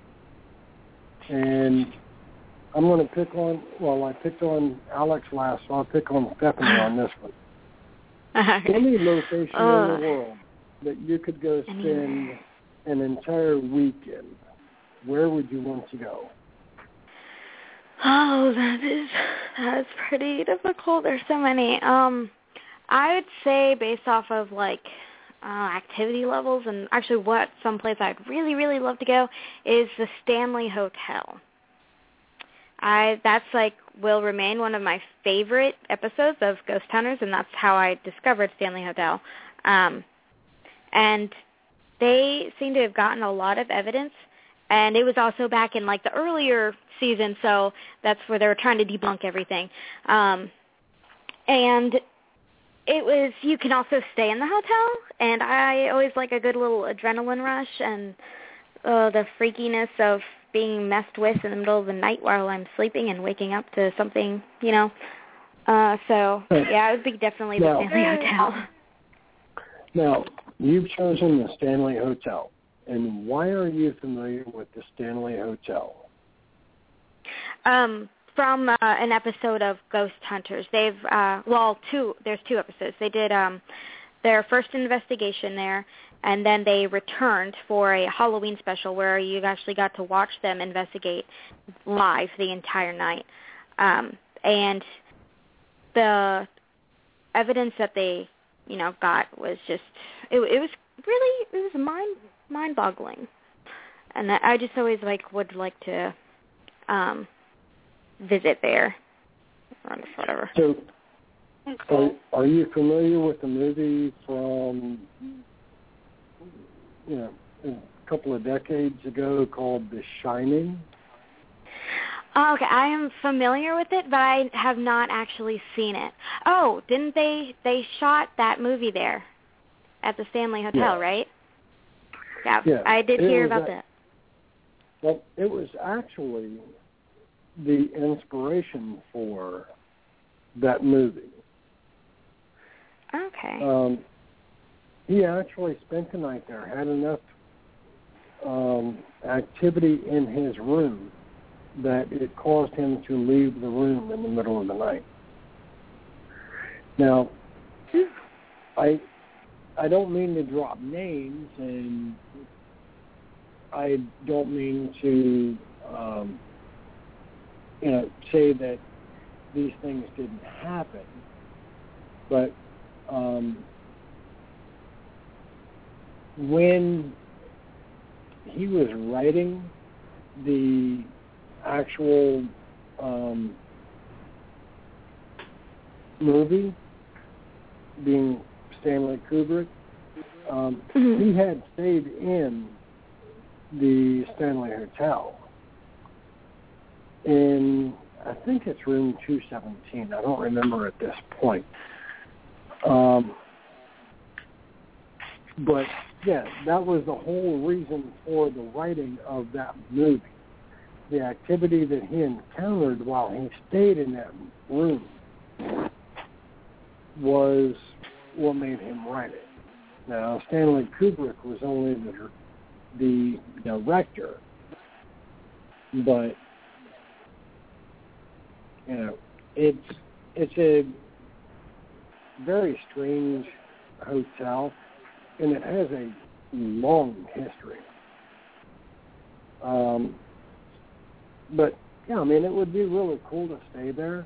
And I'm going to pick on, I picked on Alex last, so I'll pick on Stephanie on this one. Any location in the world that you could go spend an entire weekend, where would you want to go? Oh, that's pretty difficult. There's so many. I would say based off of activity levels, and actually what someplace I'd really, really love to go is the Stanley Hotel. That's will remain one of my favorite episodes of Ghost Hunters, and that's how I discovered Stanley Hotel. And they seem to have gotten a lot of evidence, and it was also back in the earlier season, so that's where they were trying to debunk everything. And it was, you can also stay in the hotel, and I always like a good little adrenaline rush and the freakiness of being messed with in the middle of the night while I'm sleeping and waking up to something, So, yeah, it would be definitely the Stanley Hotel. Now, you've chosen the Stanley Hotel, and why are you familiar with the Stanley Hotel? From an episode of Ghost Hunters. They've, there's two episodes. They did their first investigation there, and then they returned for a Halloween special where you actually got to watch them investigate live the entire night. And the evidence that they, got was just, it was mind-boggling. And I just always would like to visit there or whatever. So, are you familiar with the movie from, a couple of decades ago called The Shining. Oh, okay, I am familiar with it, but I have not actually seen it. Oh, didn't they shot that movie there at the Stanley Hotel, right? Yeah, I did hear about that. Well, it was actually the inspiration for that movie. Okay. He actually spent the night there, had enough activity in his room that it caused him to leave the room in the middle of the night. Now, I don't mean to drop names, and I don't mean to, say that these things didn't happen, but when he was writing the actual movie, being Stanley Kubrick, he had stayed in the Stanley Hotel in, I think it's room 217. I don't remember at this point. But, yeah, that was the whole reason for the writing of that movie. The activity that he encountered while he stayed in that room was what made him write it. Now, Stanley Kubrick was only the director, but it's a very strange hotel, and it has a long history. But yeah, it would be really cool to stay there.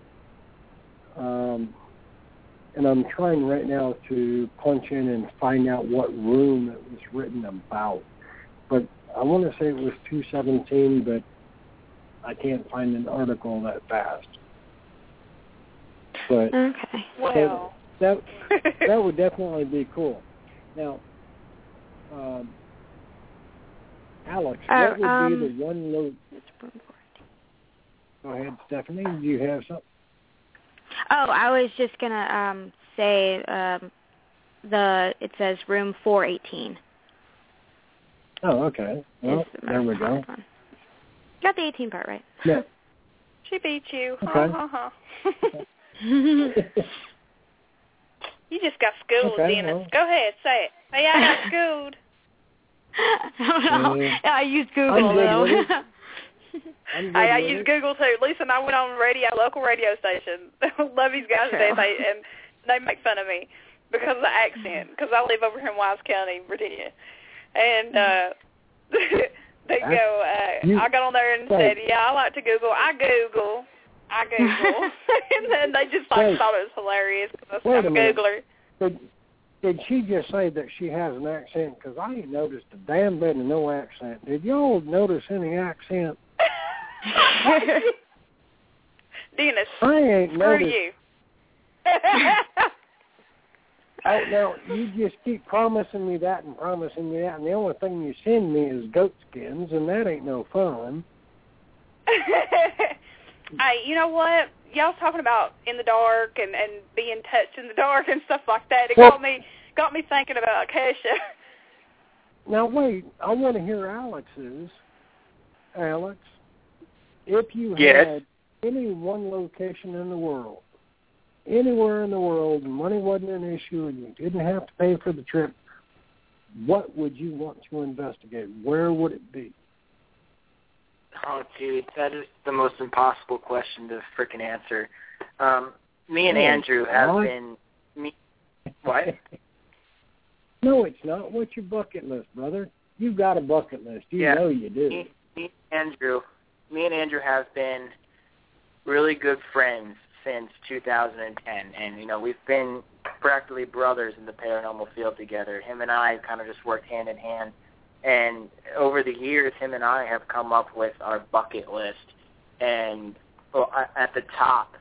And I'm trying right now to punch in and find out what room it was written about. But I want to say it was 217, but I can't find an article that fast. But okay. Well, that would definitely be cool. Now, Alex, what would be the one load? Go ahead, Stephanie. Do you have something? Oh, I was just gonna say it says room 418. Oh, okay. Well, there we go. Got the 18 part right. Yeah. She beat you. Okay. You just got schooled, Dennis. Well. Go ahead, say it. Hey, I got schooled. I use Google though. I use Google too. Lisa and I went on local radio station. Love these guys today, and they make fun of me because of the accent. Because I live over here in Wise County, Virginia, and they go. I got on there and said, "Yeah, I like to Google. I Google," and then they just thought it was hilarious because I'm a Googler. Did she just say that she has an accent? Because I ain't noticed a damn bit of no accent. Did y'all notice any accent? Dennis, I ain't noticed. you. Now, you just keep promising me that, and the only thing you send me is goat skins, and that ain't no fun. Hey, you know what? Y'all talking about in the dark and being touched in the dark and stuff like that. It got me thinking about Kesha. Now, wait. I want to hear Alex's. Alex, if you had any one location in the world, anywhere in the world, and money wasn't an issue and you didn't have to pay for the trip, what would you want to investigate? Where would it be? Oh, dude, that is the most impossible question to frickin' answer. Me and Andrew have been... What? No, it's not. What's your bucket list, brother? You've got a bucket list. You know you do. Me and Andrew have been really good friends since 2010, and we've been practically brothers in the paranormal field together. Him and I kind of just worked hand in hand, and over the years, him and I have come up with our bucket list. And at the top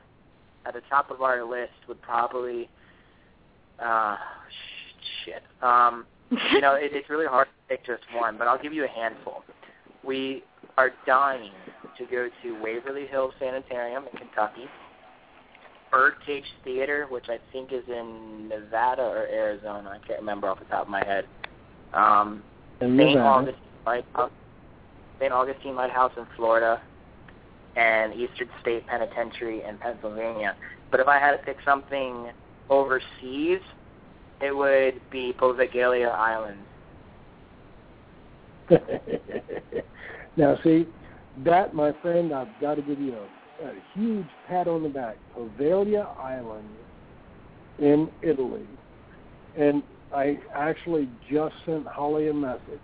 of our list would probably It's really hard to pick just one, but I'll give you a handful. We are dying to go to Waverly Hills Sanitarium in Kentucky, Birdcage Theater, which I think is in Nevada or Arizona. I can't remember off the top of my head. St. Augustine Lighthouse in Florida, and Eastern State Penitentiary in Pennsylvania. But if I had to pick something overseas, it would be Poveglia Island. Now, see, that, my friend, I've got to give you a huge pat on the back. Poveglia Island in Italy. And I actually just sent Holly a message.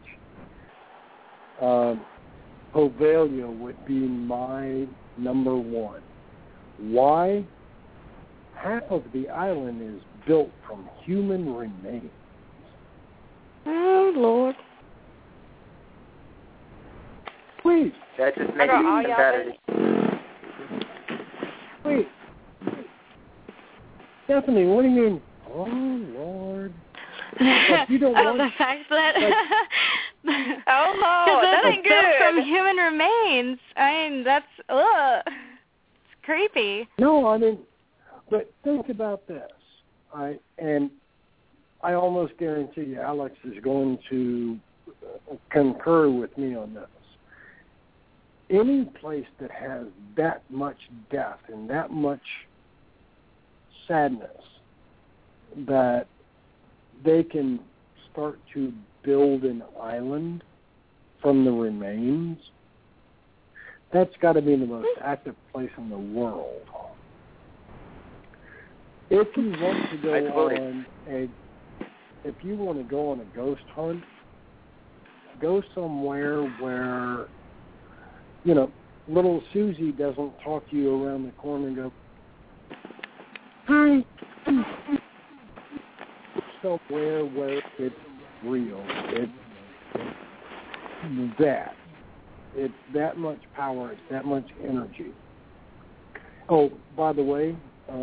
Poveglia would be my number one. Why? Half of the island is built from human remains. Oh, Lord. Please. That just makes it even better. Wait. Stephanie, what do you mean? Oh, Lord. Like you don't want the fact that... oh, no, that ain't good. From human remains. I mean, that's, it's creepy. No, I mean, but think about this. I almost guarantee you Alex is going to concur with me on this. Any place that has that much death and that much sadness that they can start to build an island from the remains, that's got to be the most active place in the world. If you want to go on a ghost hunt, go somewhere where, little Susie doesn't talk to you around the corner and go, hi. Somewhere where it's real. It's that much power. It's that much energy. Oh, by the way,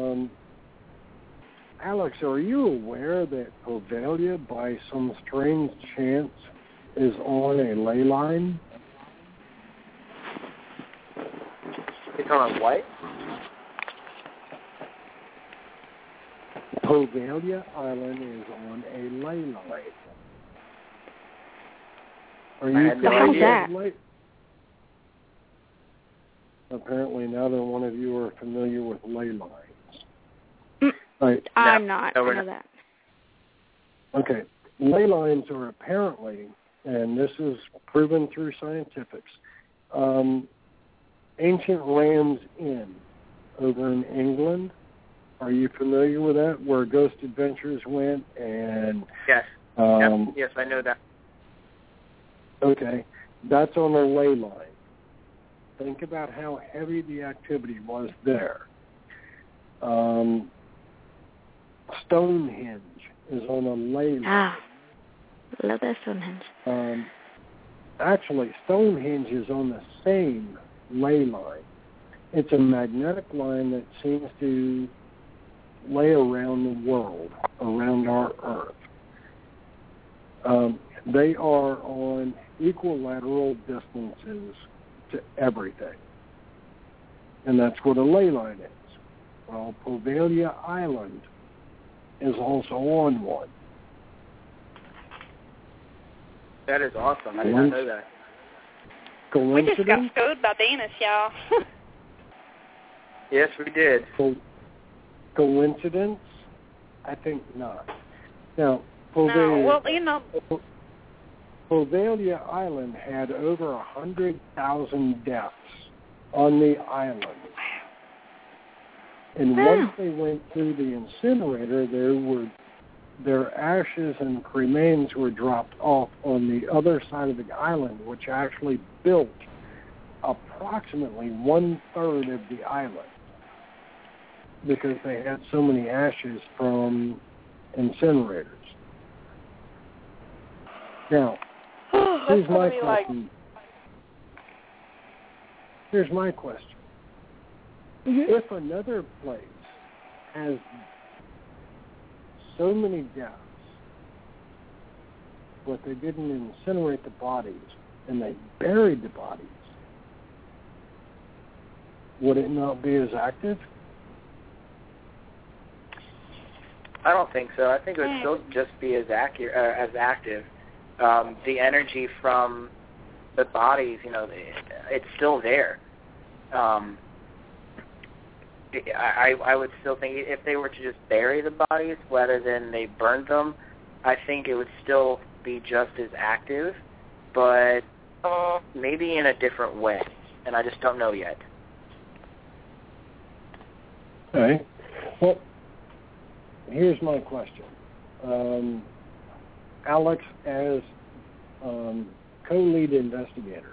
Alex, are you aware that Poveglia, by some strange chance, is on a ley line? It's on a what? Poveglia Island is on a ley line. Are you familiar with that? Apparently, neither one of you are familiar with ley lines. Right. I'm not. I know that. Okay. Ley lines are apparently, and this is proven through scientifics, ancient Ram's Inn over in England. Are you familiar with that, where Ghost Adventures went? And yes. Yes, I know that. Okay. That's on a ley line. Think about how heavy the activity was there. Stonehenge is on a ley line. Love that Stonehenge. Actually, Stonehenge is on the same ley line. It's a magnetic line that seems to lay around the world, around our Earth. They are on equilateral distances to everything. And that's what a ley line is. Well, Poveglia Island is also on one. That is awesome. I did not know that. We just got screwed by Venus, y'all. Yes, we did. Coincidence? I think not. Now, Poveglia Island had over 100,000 deaths on the island. And once they went through the incinerator, their ashes and cremains were dropped off on the other side of the island, which actually built approximately 1/3 of the island because they had so many ashes from incinerators. Now, here's my question. Here's my question. Mm-hmm. If another place has so many deaths but they didn't incinerate the bodies, and they buried the bodies, would it not be as active? I don't think so. I think it would still just be as active. The energy from the bodies, it's still there. I would still think if they were to just bury the bodies rather than they burned them, I think it would still be just as active, but maybe in a different way, and I just don't know yet. Okay. Well, here's my question. Alex, as co-lead investigator,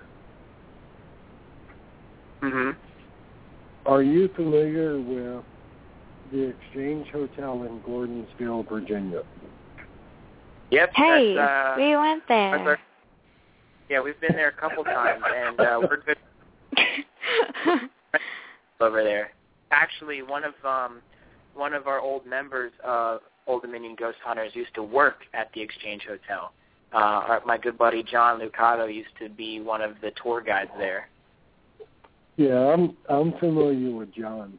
are you familiar with the Exchange Hotel in Gordonsville, Virginia? Yep. Hey, we went there. Yeah, we've been there a couple times, and we're good over there. Actually, one of our old members of Old Dominion Ghost Hunters used to work at the Exchange Hotel. My good buddy John Lucado used to be one of the tour guides there. Yeah, I'm familiar with John.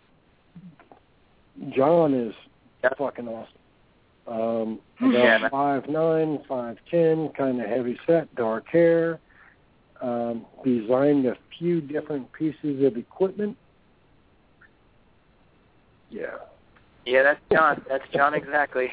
John is fucking awesome. About 5'9", 5'10", kind of heavy set, dark hair. Designed a few different pieces of equipment. Yeah. Yeah, that's John. That's John exactly.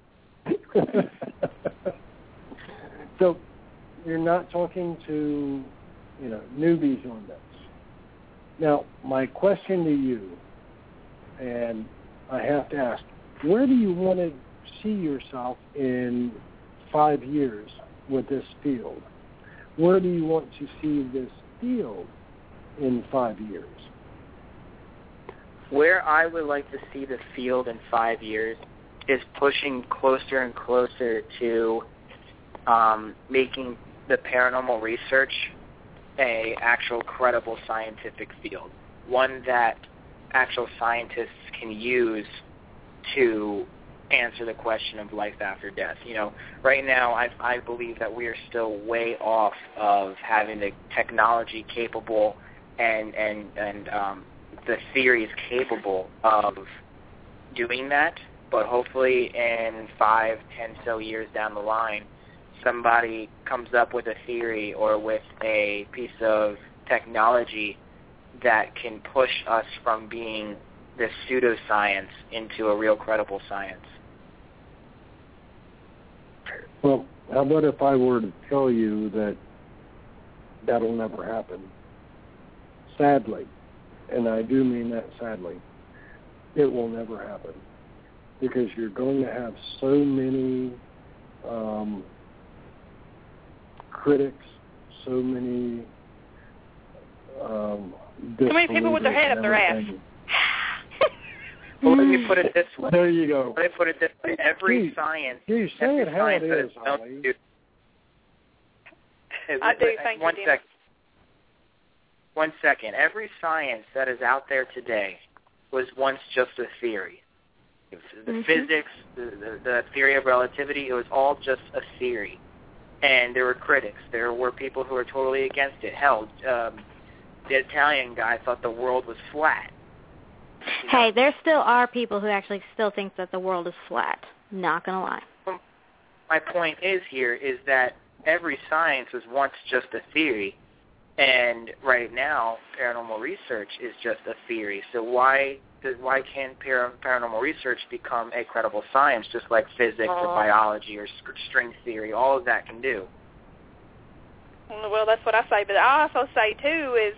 So you're not talking to, newbies on this. Now, my question to you, and I have to ask, where do you want to see yourself in 5 years with this field? Where do you want to see this field in 5 years? Where I would like to see the field in 5 years is pushing closer and closer to making the paranormal research a actual credible scientific field, one that actual scientists can use to answer the question of life after death. Right now I believe that we are still way off of having the technology capable and the theories capable of doing that, but hopefully in 5, 10 so years down the line, somebody comes up with a theory or with a piece of technology that can push us from being this pseudoscience into a real credible science. Well, how about if I were to tell you that that'll never happen? Sadly, and I do mean that sadly, it will never happen, because you're going to have so many critics, so many people with their head up their ass. Well, let me put it this way. There you go. Let me put it this way. Every science... You say it how it is, Holly. I do, thank you, Dean. 1 second. Every science that is out there today was once just a theory. The physics, the theory of relativity, it was all just a theory. And there were critics. There were people who were totally against it. Hell, the Italian guy thought the world was flat. Hey, there still are people who actually still think that the world is flat. Not going to lie. Well, my point is that every science was once just a theory, and right now paranormal research is just a theory. So why can't paranormal research become a credible science, just like physics or biology or string theory? All of that can do. Well, that's what I say, but I also say too is,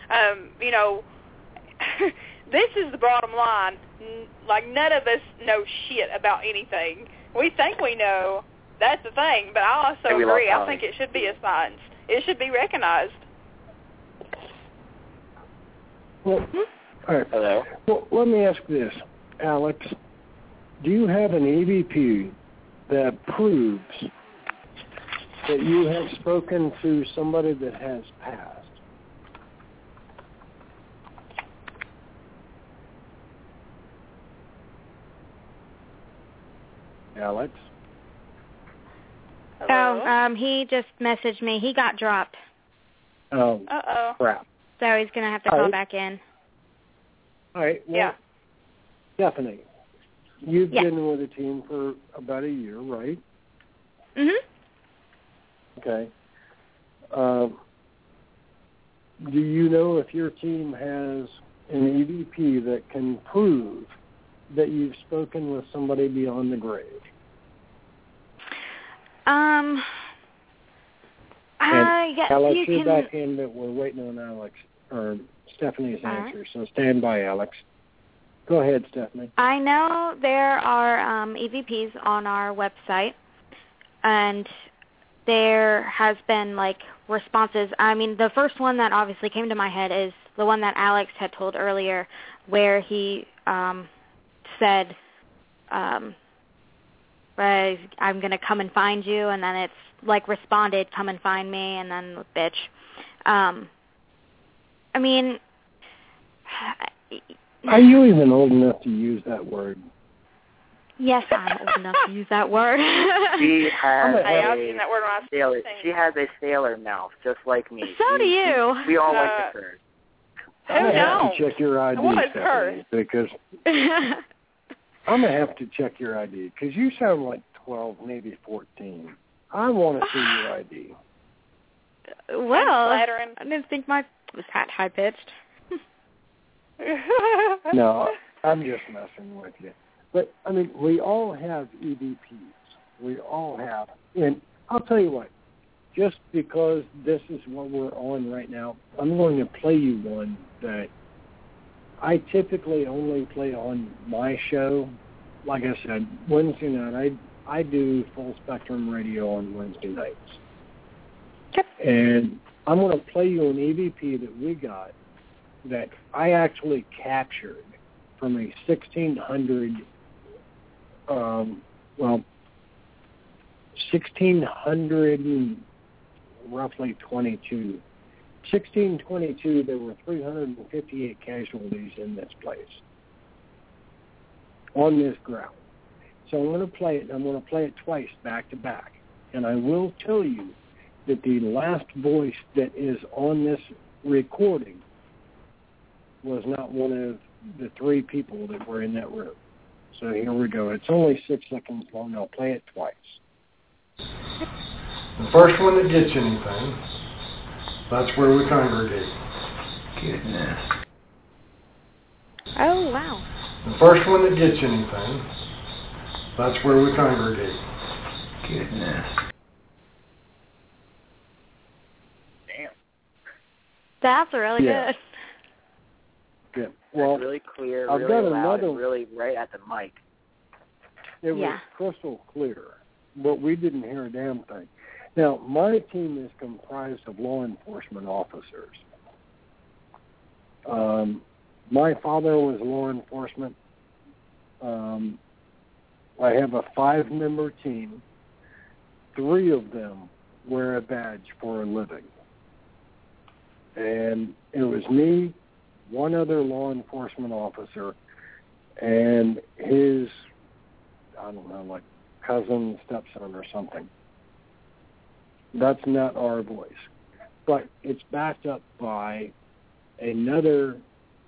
this is the bottom line. Like, none of us know shit about anything. We think we know. That's the thing. But I also agree. I think it should be a science. It should be recognized. Well, all right. Hello? Well, let me ask this, Alex. Do you have an EVP that proves that you have spoken to somebody that has passed? Alex? No, he just messaged me. He got dropped. Oh, crap. So he's going to have to call back in. All right. Well, Stephanie, you've been with the team for about a year, right? Mhm. Okay. Do you know if your team has an EVP that can prove that you've spoken with somebody beyond the grave? Yes, Alex, you're back in, but we're waiting on Alex or Stephanie's answer. So stand by, Alex. Go ahead, Stephanie. I know there are EVPs on our website, and there has been, like, responses. I mean, the first one that obviously came to my head is the one that Alex had told earlier, where he said, I'm going to come and find you, and then it's, like, responded, come and find me, and then bitch. I mean... Are you even old enough to use that word? Yes, I'm old enough to use that word. She has She has a sailor mouth, just like me. So do you. We all like to curse. I'm going to have to check your ID, Stephanie, because I'm going to have to check your ID, because you sound like 12, maybe 14. I want to see your ID. Well, I didn't think mine was that high-pitched. No, I'm just messing with you. But, I mean, we all have EVPs. We all have. And I'll tell you what, just because this is what we're on right now, I'm going to play you one that I typically only play on my show. Like I said, Wednesday night, I do Full Spectrum Radio on Wednesday nights. Yep. And I'm going to play you an EVP that we got that I actually captured from a 1600, 1600 and roughly 22. 1622, there were 358 casualties in this place, on this ground. So I'm going to play it, and I'm going to play it twice, back to back. And I will tell you that the last voice that is on this recording was not one of the three people that were in that room. So here we go. It's only 6 seconds long. I'll play it twice. The first one that gets anything, that's where we congregate. Goodness. Oh, wow. The first one that gets anything, that's where we congregate. Goodness. Damn. That's really good. Good. Well, that's really clear, I've really got loud, another, and really right at the mic. It was crystal clear, but we didn't hear a damn thing. Now, my team is comprised of law enforcement officers. My father was law enforcement. I have a 5-member team. 3 of them wear a badge for a living. And it was me, one other law enforcement officer, and his, I don't know, like cousin, stepson or something. That's not our voice. But it's backed up by another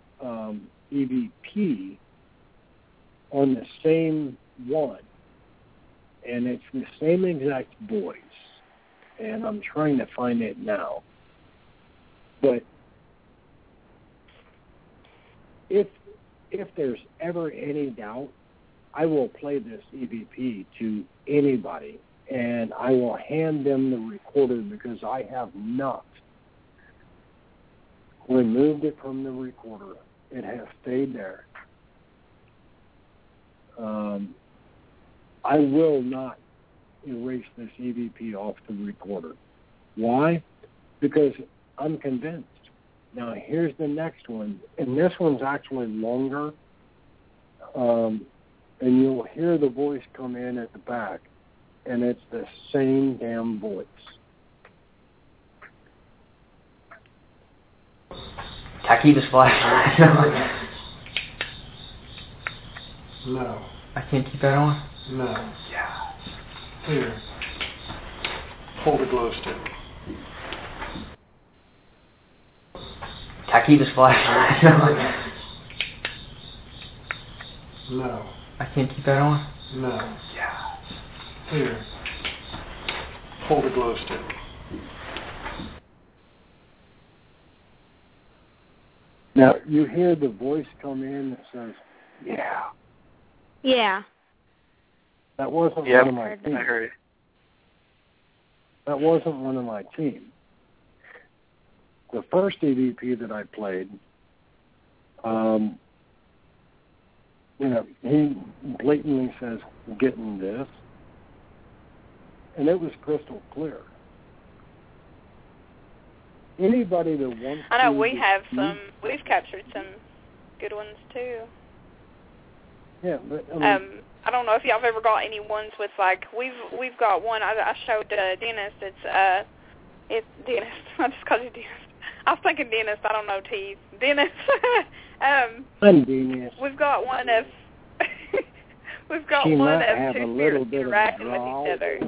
EVP on the same one. And it's the same exact voice. And I'm trying to find it now. But if there's ever any doubt, I will play this EVP to anybody, and I will hand them the recorder because I have not removed it from the recorder. It has stayed there. I will not erase this EVP off the recorder. Why? Because I'm convinced. Now, here's the next one, and this one's actually longer, and you'll hear the voice come in at the back, and it's the same damn voice. Taquitos flashlight. No. I can't keep that on? No. Yeah. Here. Hold a glow stick. Taquitos flashlight. No. I can't keep that on? No. Yeah. Here. Hold a glow stick. Now, you hear the voice come in that says, yeah. Yeah. That wasn't one of my team. I heard it. That wasn't one of my team. The first EVP that I played, he blatantly says, getting this. And it was crystal clear. Anybody that wants I know to we've captured some good ones too. Yeah, but I don't know if y'all have ever got any ones with we've got one I showed Dennis. It's Dennis. I just called you Dennis. I was thinking Dennis. I don't know T. Dennis. I'm Dennis. We've got one of we've got she one might of have two a little bit interacting of a with each other.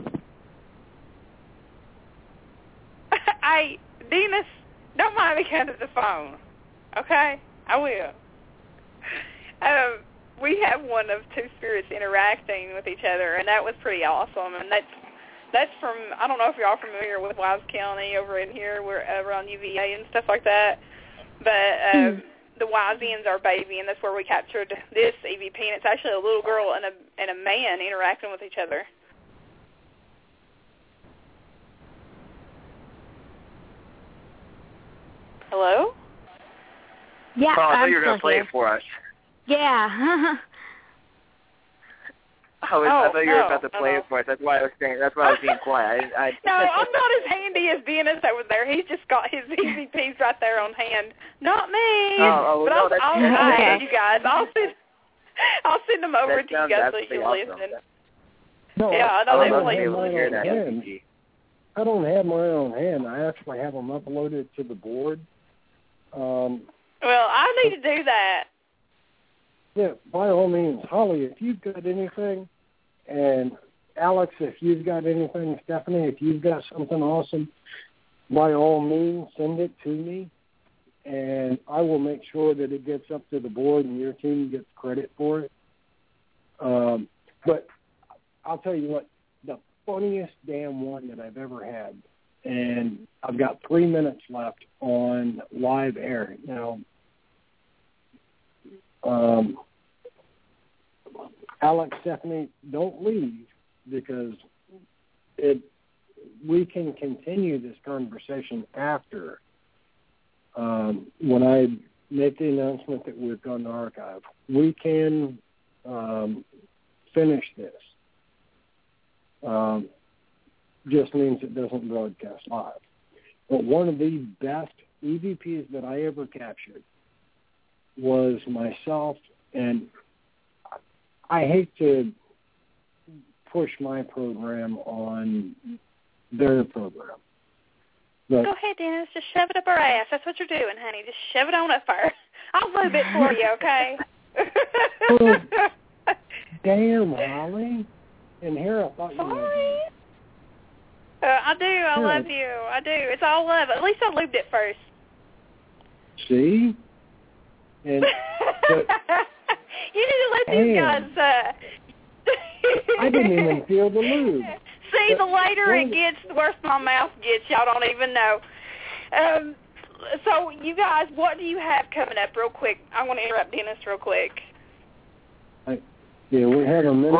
Hey, Dennis, don't mind me cutting the phone. Okay? I will. We have one of two spirits interacting with each other, and that was pretty awesome. And that's from, I don't know if you're all familiar with Wise County over in here. We're around UVA and stuff like that. But the Wiseans are baby, and that's where we captured this EVP. And it's actually a little girl and a man interacting with each other. Hello? Yeah, I thought I'm you were going to play here. it for us. Yeah. I thought you were about to play it for us. That's why I was saying. That's why I was being quiet. No, I'm not as handy as Dennis over there. He's just got his EVPs right there on hand. Not me. But I'll send you guys. I'll send them over to you guys so you can listen. No, yeah, I know they play. I don't have my own hand. I actually have them uploaded to the board. Well, I need to do that. Yeah, by all means, Holly, if you've got anything, and Alex, if you've got anything, Stephanie, if you've got something awesome, by all means, send it to me, and I will make sure that it gets up to the board and your team gets credit for it. But I'll tell you what, the funniest damn one that I've ever had, and I've got 3 minutes left on live air. Now, Alex, Stephanie, don't leave because we can continue this conversation after when I make the announcement that we've gone to archive. We can finish this. Just means it doesn't broadcast live. But one of the best EVPs that I ever captured was myself, and I hate to push my program on their program. But go ahead, Dennis. Just shove it up our ass. That's what you're doing, honey. Just shove it on up there. I'll lube it for you, okay? Damn, Holly. And here I thought you were. I do. I love you. I do. It's all love. At least I lubed it first. See? And you need to let these guys. I didn't even feel the lube. See, the later it gets, the worse my mouth gets. Y'all don't even know. So, you guys, what do you have coming up real quick? I want to interrupt Dennis real quick. Yeah, we have a minute.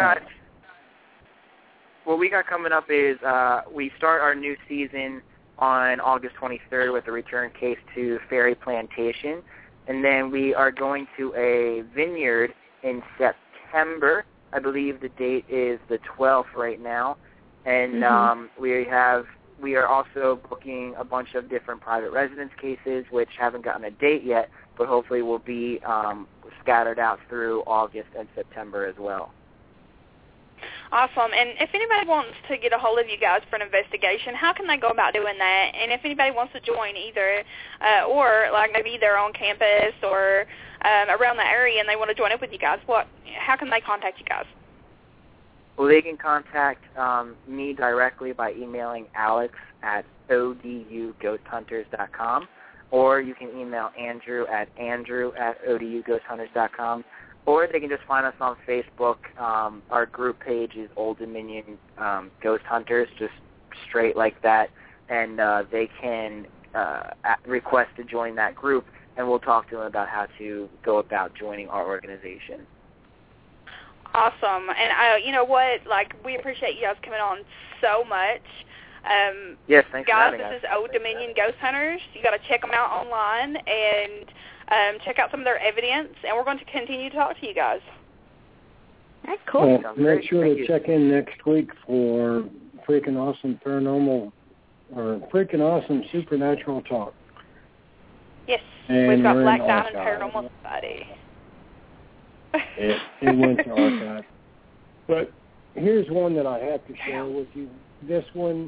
What we got coming up is we start our new season on August 23rd with a return case to Ferry Plantation. And then we are going to a vineyard in September. I believe the date is the 12th right now. And we are also booking a bunch of different private residence cases, which haven't gotten a date yet, but hopefully will be scattered out through August and September as well. Awesome. And if anybody wants to get a hold of you guys for an investigation, how can they go about doing that? And if anybody wants to join either, or like maybe they're on campus or around the area and they want to join up with you guys, how can they contact you guys? Well, they can contact me directly by emailing Alex at odughosthunters.com, or you can email Andrew at odughosthunters.com, or they can just find us on Facebook. Our group page is Old Dominion Ghost Hunters, just straight like that, and they can request to join that group, and we'll talk to them about how to go about joining our organization. Awesome. And you know what? Like, we appreciate you guys coming on so much. Yes, thanks guys, for having us. This is Old Dominion Ghost Hunters. You got to check them out online and check out some of their evidence, and we're going to continue to talk to you guys. That's cool. Make sure to check in next week for freaking awesome paranormal or freaking awesome supernatural talk. Yes, and we've got Black Archive. Diamond Paranormal Society. It went to archive. But here's one that I have to share with you. This one,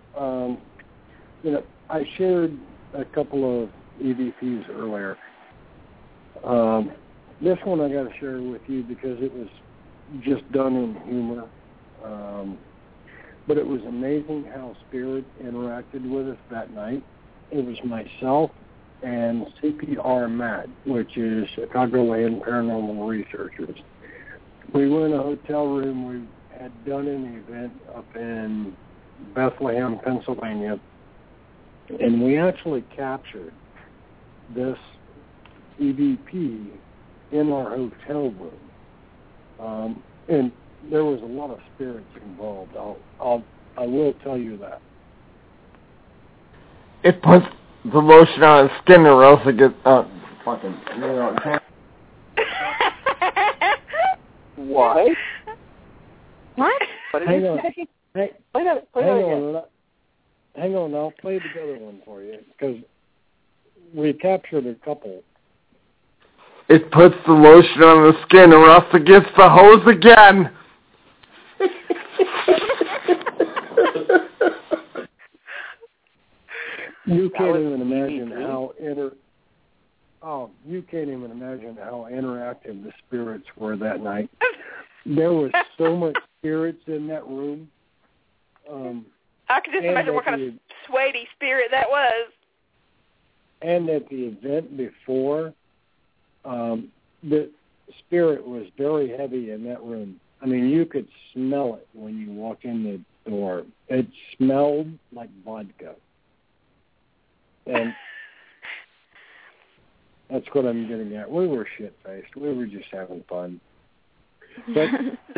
I shared a couple of EVPs earlier. This one I got to share with you because it was just done in humor. But it was amazing how Spirit interacted with us that night. It was myself and CPR Matt, which is Chicagoland Paranormal Researchers. We were in a hotel room. We had done an event up in Bethlehem, Pennsylvania, and we actually captured this EVP in our hotel room. And there was a lot of spirits involved. I will tell you that. It puts the lotion on his skin or else it gets fucking. What? What? Hang on. Hang on. I'll play the other one for you because we captured a couple. It puts the lotion on the skin or else it gets the hose again. You can't even imagine how interactive the spirits were that night. There was so much spirits in that room. I could just imagine what kind of sweaty spirit that was. And at the event before, the spirit was very heavy in that room. I mean, you could smell it when you walk in the door. It smelled like vodka. And that's what I'm getting at. We were shit-faced. We were just having fun. But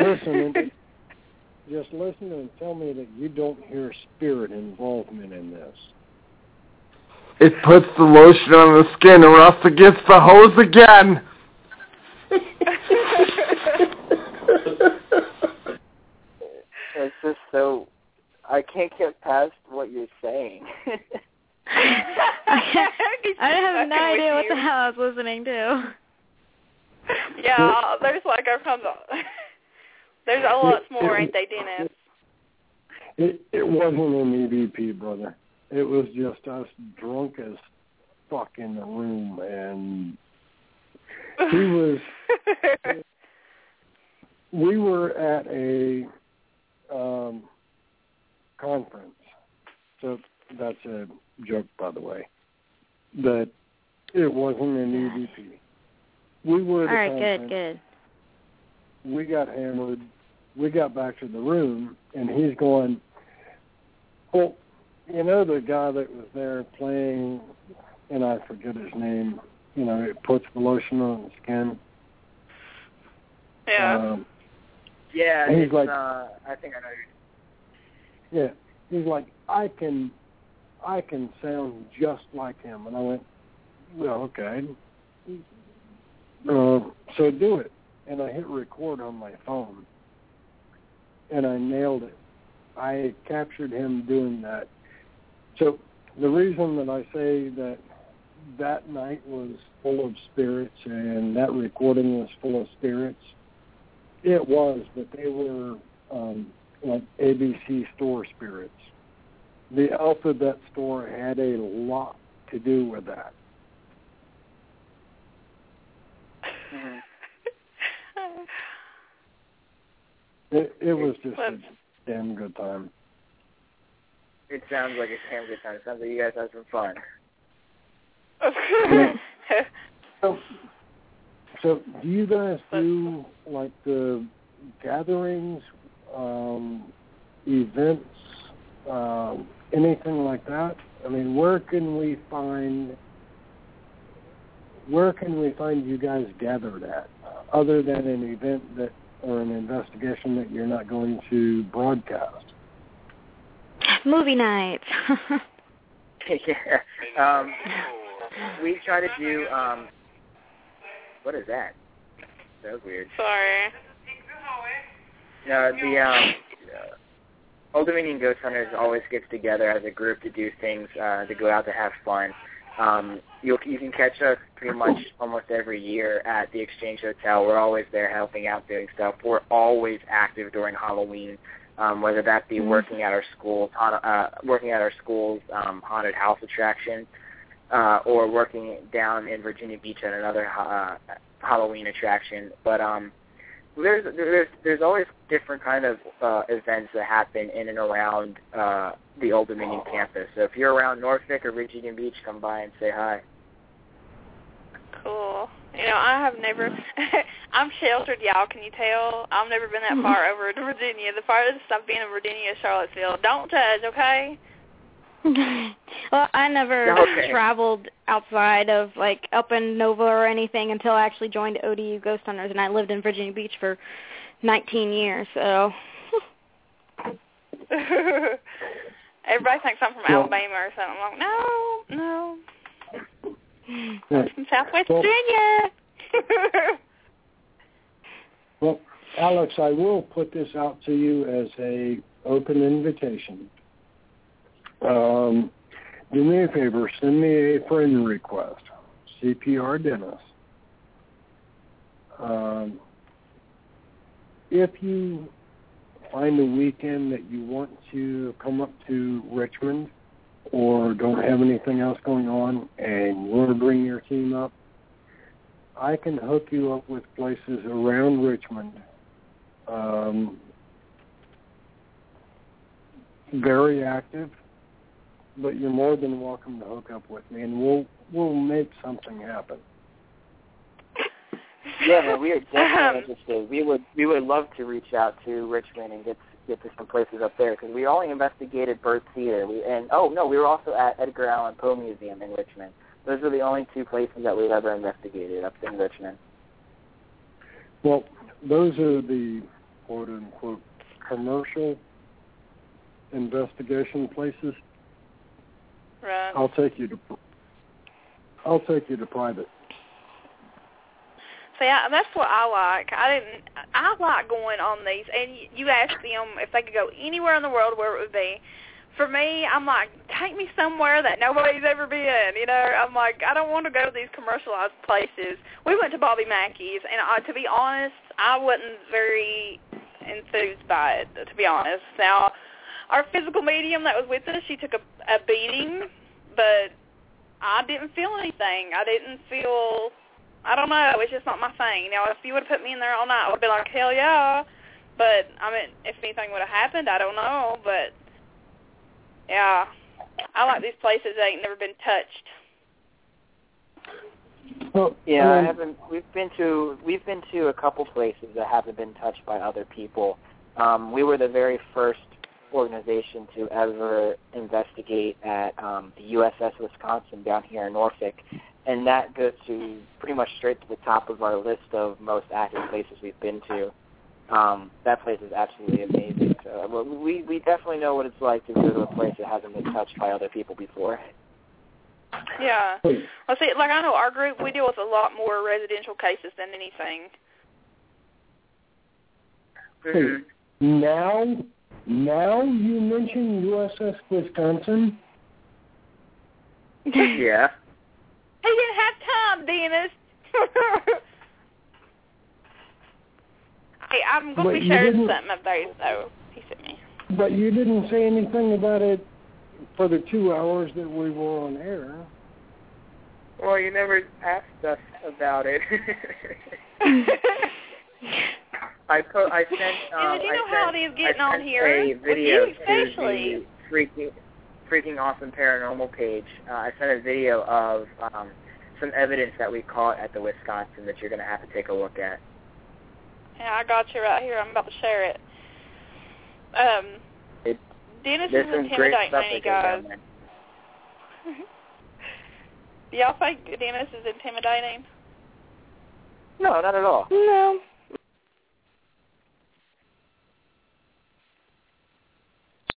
just listen and tell me that you don't hear spirit involvement in this. It puts the lotion on the skin or else it gets the hose again. It's just so... I can't get past what you're saying. I have no idea what the hell I was listening to. Yeah, there's like there's a lot more, ain't they, Dennis? It wasn't an EVP, brother. It was just us drunk as fuck in the room, and we were at a conference. So that's a joke, by the way. But it wasn't an EVP. We were at a conference. Good. We got hammered. We got back to the room, and he's going, well, you know the guy that was there playing, and I forget his name, it puts the lotion on the skin. Yeah. Yeah, he's it's, like, I think I know. Yeah, he's like, I can sound just like him. And I went, well, okay. So do it. And I hit record on my phone. And I nailed it. I captured him doing that. So the reason that I say that night was full of spirits and that recording was full of spirits, it was, but they were like ABC store spirits. The Alphabet Store had a lot to do with that. It was just a damn good time. It sounds like a damn good time. It sounds like you guys had some fun. So do you guys do like the gatherings, events, anything like that? I mean, where can we find you guys gathered at, other than an event or an investigation that you're not going to broadcast? Movie nights. Yeah. We try to do, what is that? That was weird. Sorry. The Old Dominion Ghost Hunters always gets together as a group to do things, to go out to have fun. You can catch us pretty much almost every year at the Exchange Hotel. We're always there helping out, doing stuff. We're always active during Halloween, whether that be working at our schools, haunted house attraction, or working down in Virginia Beach at another Halloween attraction. But there's always different kind of events that happen in and around the Old Dominion campus. So if you're around Norfolk or Virginia Beach, come by and say hi. Cool. You know, I have never, I'm sheltered, y'all, can you tell? I've never been that far over to Virginia. The farthest I've been in Virginia is Charlottesville. Don't judge, okay? Well, I never traveled outside of, like, up in Nova or anything until I actually joined ODU Ghost Hunters, and I lived in Virginia Beach for 19 years, so. Everybody thinks I'm from Alabama or something. I'm like, no. I'm from Southwest Virginia. Well, Alex, I will put this out to you as a open invitation. Do me a favor, send me a friend request, CPR Dennis. If you find a weekend that you want to come up to Richmond or don't have anything else going on and you want to bring your team up, I can hook you up with places around Richmond. Very active, but you're more than welcome to hook up with me, and we'll make something happen. Yeah, man, we are definitely interested. We would love to reach out to Richmond and get to some places up there, because we only investigated Burt Theater. We were also at Edgar Allan Poe Museum in Richmond. Those are the only two places that we've ever investigated up in Richmond. Well, those are the quote unquote commercial investigation places. Right. I'll take you to private. So yeah, that's what I like. I like going on these, and you ask them if they could go anywhere in the world, where it would be. For me, I'm like, take me somewhere that nobody's ever been. You know, I'm like, I don't want to go to these commercialized places. We went to Bobby Mackey's, and to be honest, I wasn't very enthused by it, to be honest. Now, our physical medium that was with us, she took a beating, but I didn't feel anything. I don't know, it's just not my thing. Now, if you would have put me in there all night, I would have been like, hell yeah. But, I mean, if anything would have happened, I don't know. But, yeah, I like these places that ain't never been touched. Well, yeah, we've been to a couple places that haven't been touched by other people. We were the very first organization to ever investigate at the USS Wisconsin down here in Norfolk, and that goes to pretty much straight to the top of our list of most active places we've been to. That place is absolutely amazing. So, we definitely know what it's like to go to a place that hasn't been touched by other people before. Yeah. Well, see, like I know our group, we deal with a lot more residential cases than anything. Mm-hmm. Now you mention USS Wisconsin? Yeah. He didn't have time, Dennis. Hey, I'm going to be sharing something up there, so he sent me. But you didn't say anything about it for the 2 hours that we were on air. Well, you never asked us about it. I sent. Do you know how it is getting on here? A video with you especially. to the Freaking Awesome Paranormal page. I sent a video of some evidence that we caught at the Wisconsin that you're going to have to take a look at. Yeah, I got you right here. I'm about to share it. Dennis is intimidating many guys. Do y'all think Dennis is intimidating? No, not at all. No.